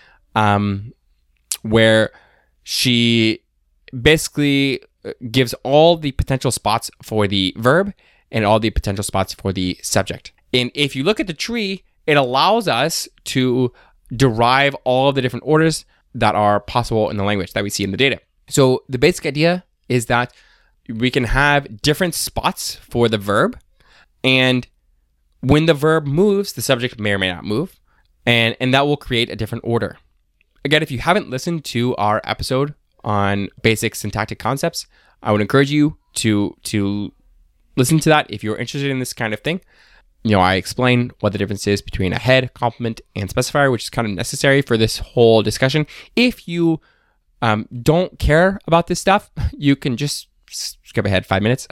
S1: where she basically gives all the potential spots for the verb and all the potential spots for the subject. And if you look at the tree, it allows us to derive all of the different orders that are possible in the language that we see in the data. So the basic idea is that we can have different spots for the verb, and when the verb moves, the subject may or may not move, and that will create a different order. Again, if you haven't listened to our episode on basic syntactic concepts, I would encourage you to listen to that if you're interested in this kind of thing. I explain what the difference is between a head, complement, and specifier, which is kind of necessary for this whole discussion. If you don't care about this stuff, you can just skip ahead 5 minutes,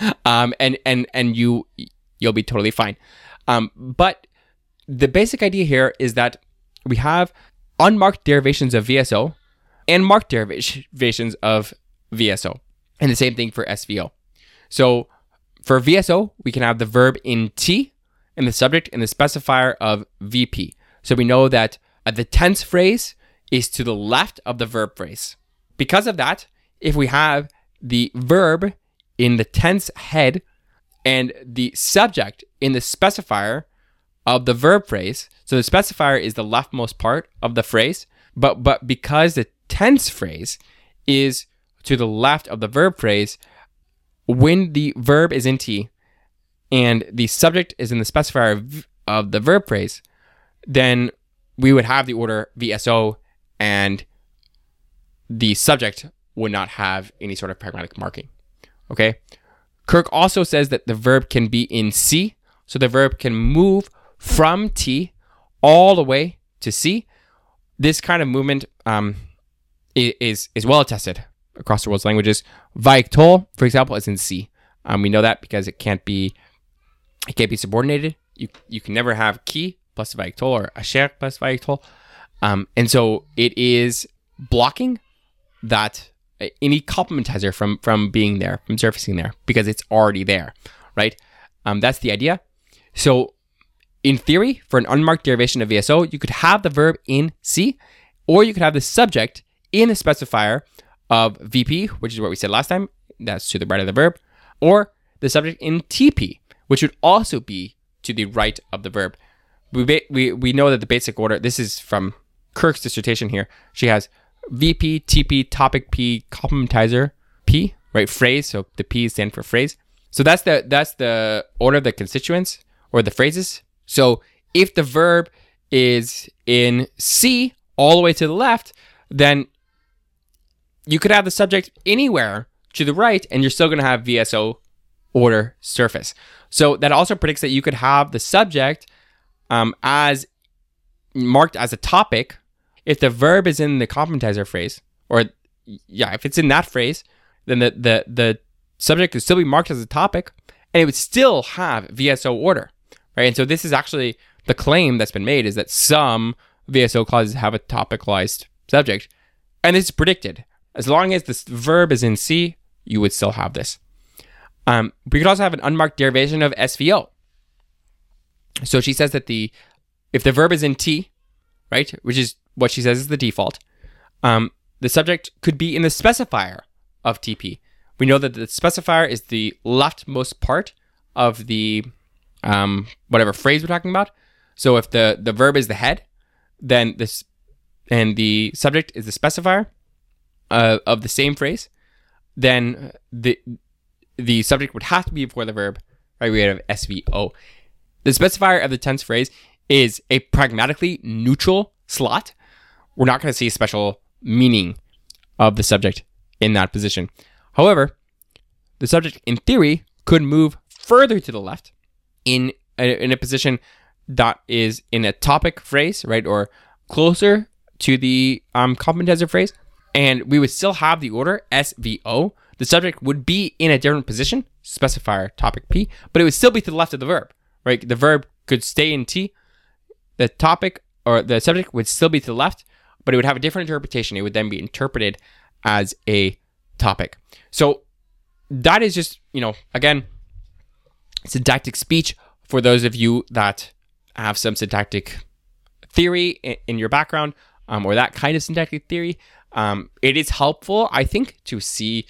S1: and you'll be totally fine. But the basic idea here is that we have unmarked derivations of VSO and marked derivations of VSO, and the same thing for SVO. So for VSO, we can have the verb in T and the subject and the specifier of VP. So we know that the tense phrase is to the left of the verb phrase. Because of that, if we have the verb in the tense head and the subject in the specifier of the verb phrase, so the specifier is the leftmost part of the phrase, but because the tense phrase is to the left of the verb phrase, when the verb is in T and the subject is in the specifier of the verb phrase, then we would have the order VSO, and the subject would not have any sort of pragmatic marking. Okay? Kirk also says that the verb can be in C, so the verb can move from T all the way to C. This kind of movement is well attested across the world's languages. Vaik-tol, for example, is in C. We know that because it can't be subordinated. You can never have ki plus vaik-tol or asher plus vaik-tol. And so it is blocking that any complementizer from being there, from surfacing there, because it's already there, right? That's the idea. So in theory, for an unmarked derivation of VSO, you could have the verb in C, or you could have the subject in the specifier of VP, which is what we said last time. That's to the right of the verb, or the subject in TP, which would also be to the right of the verb. We know that the basic order, this is from Kirk's dissertation here. She has VP, TP, topic P, complementizer P, right? Phrase. So the P stands for phrase. So that's the order of the constituents or the phrases. So if the verb is in C all the way to the left, then you could have the subject anywhere to the right and you're still going to have VSO order surface. So that also predicts that you could have the subject as marked as a topic if the verb is in the complementizer phrase, or if it's in that phrase, then the subject could still be marked as a topic and it would still have VSO order, right? And so this is actually the claim that's been made, is that some VSO clauses have a topicalized subject, and this is predicted. As long as this verb is in C, you would still have this. We could also have an unmarked derivation of SVO. So she says that if the verb is in T, right, which is what she says is the default, the subject could be in the specifier of TP. We know that the specifier is the leftmost part of the whatever phrase we're talking about. So if the verb is the head, then and the subject is the specifier of the same phrase, then the subject would have to be before the verb, right? We have SVO. The specifier of the tense phrase is a pragmatically neutral slot. We're not going to see a special meaning of the subject in that position. However, the subject in theory could move further to the left in a position that is in a topic phrase, right? Or closer to the complementizer phrase. And we would still have the order SVO. The subject would be in a different position, specifier topic P, but it would still be to the left of the verb, right? The verb could stay in T. The topic or the subject would still be to the left, but it would have a different interpretation. It would then be interpreted as a topic. So that is just, again, syntactic speech for those of you that have some syntactic theory in your background, or that kind of syntactic theory. It is helpful, I think, to see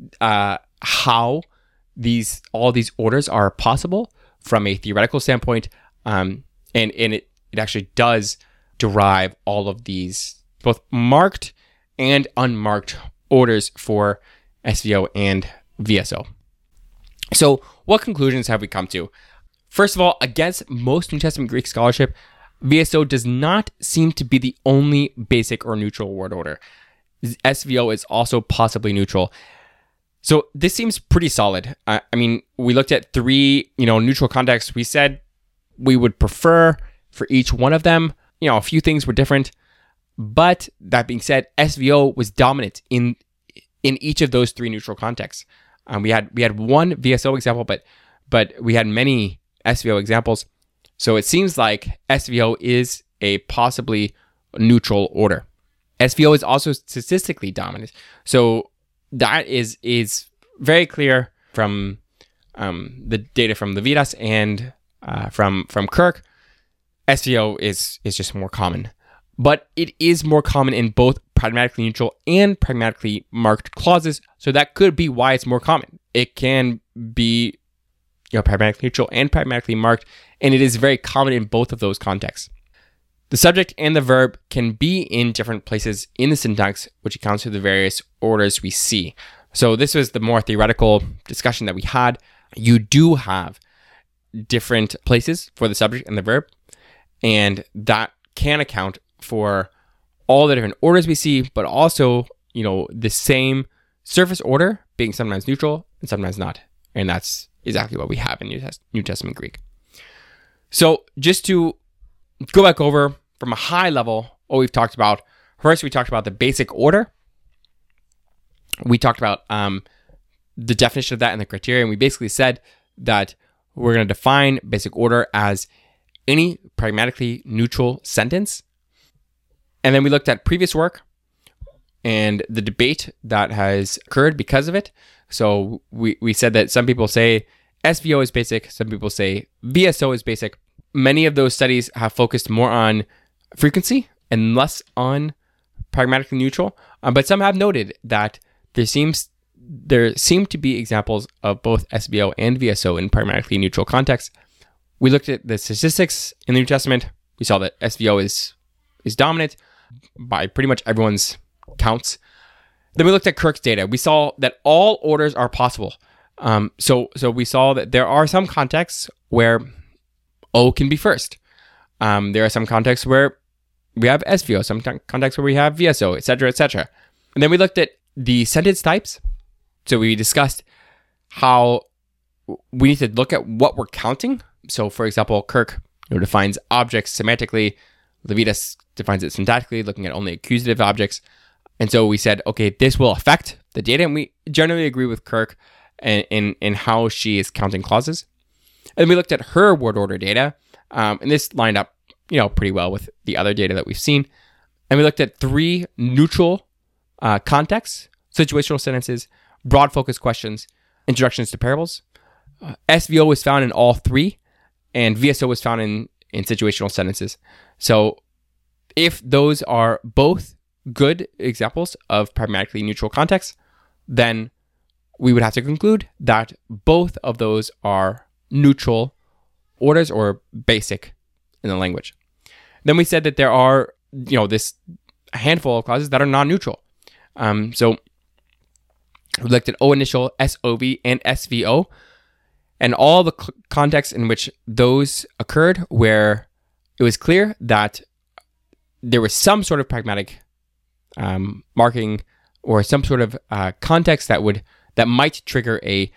S1: how all these orders are possible from a theoretical standpoint, and it actually does derive all of these both marked and unmarked orders for SVO and VSO. So what conclusions have we come to? First of all, against most New Testament Greek scholarship, VSO does not seem to be the only basic or neutral word order. SVO is also possibly neutral. So this seems pretty solid. I mean, we looked at 3, neutral contexts. We said we would prefer for each one of them. A few things were different. But that being said, SVO was dominant in each of those 3 neutral contexts. We had one VSO example, but we had many SVO examples. So it seems like SVO is a possibly neutral order. SVO is also statistically dominant. So that is very clear from the data from Levitas and from Kirk. SVO is just more common. But it is more common in both pragmatically neutral and pragmatically marked clauses. So that could be why it's more common. It can be pragmatically neutral and pragmatically marked, and it is very common in both of those contexts. The subject and the verb can be in different places in the syntax, which accounts for the various orders we see. So this was the more theoretical discussion that we had. You do have different places for the subject and the verb, and that can account for all the different orders we see, but also, the same surface order being sometimes neutral and sometimes not. And that's exactly what we have in New Testament Greek. So just to go back over from a high level what we've talked about. First, we talked about the basic order. We talked about the definition of that and the criteria. And we basically said that we're going to define basic order as any pragmatically neutral sentence. And then we looked at previous work and the debate that has occurred because of it. So we said that some people say SVO is basic, some people say VSO is basic. Many of those studies have focused more on frequency and less on pragmatically neutral. But some have noted that there seem to be examples of both SVO and VSO in pragmatically neutral contexts. We looked at the statistics in the New Testament. We saw that SVO is dominant by pretty much everyone's counts. Then we looked at Kirk's data. We saw that all orders are possible. So we saw that there are some contexts where O can be first. There are some contexts where we have SVO, some contexts where we have VSO, etc., etc. And then we looked at the sentence types. So we discussed how we need to look at what we're counting. So for example, Kirk defines objects semantically. Levitas defines it syntactically, looking at only accusative objects. And so we said, okay, this will affect the data. And we generally agree with Kirk in how she is counting clauses. And we looked at her word order data. And this lined up, pretty well with the other data that we've seen. And we looked at 3 neutral contexts: situational sentences, broad focus questions, introductions to parables. SVO was found in all 3, and VSO was found in situational sentences. So if those are both good examples of pragmatically neutral contexts, then we would have to conclude that both of those are neutral orders or basic in the language. Then we said that there are, this handful of clauses that are non-neutral. So we looked at O initial, SOV, and SVO, and all the contexts in which those occurred where it was clear that there was some sort of pragmatic marking or some sort of context that might trigger a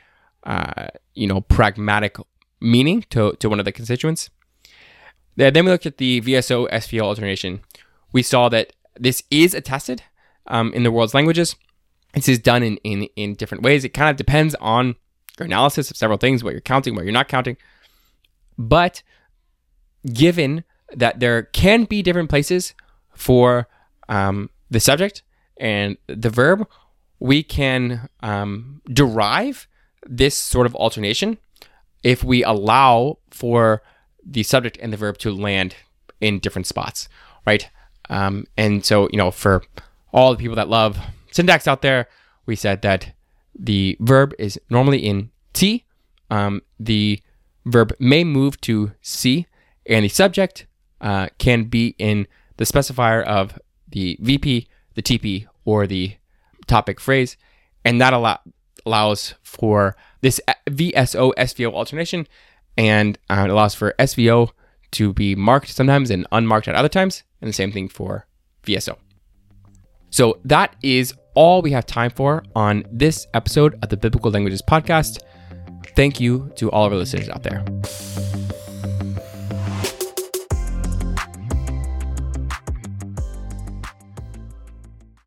S1: pragmatic meaning to one of the constituents. Then we looked at the VSO SVO alternation. We saw that this is attested in the world's languages. This is done in different ways. It kind of depends on your analysis of several things, what you're counting, what you're not counting. But given that there can be different places for the subject and the verb, we can derive this sort of alternation if we allow for the subject and the verb to land in different spots, right? And so, for all the people that love syntax out there, we said that the verb is normally in T. The verb may move to C, and the subject can be in the specifier of the VP, the TP, or the topic phrase, and that allows for this VSO SVO alternation, and it allows for SVO to be marked sometimes and unmarked at other times, and the same thing for VSO. So that is all we have time for on this episode of the Biblical Languages Podcast. Thank you to all of our listeners out there.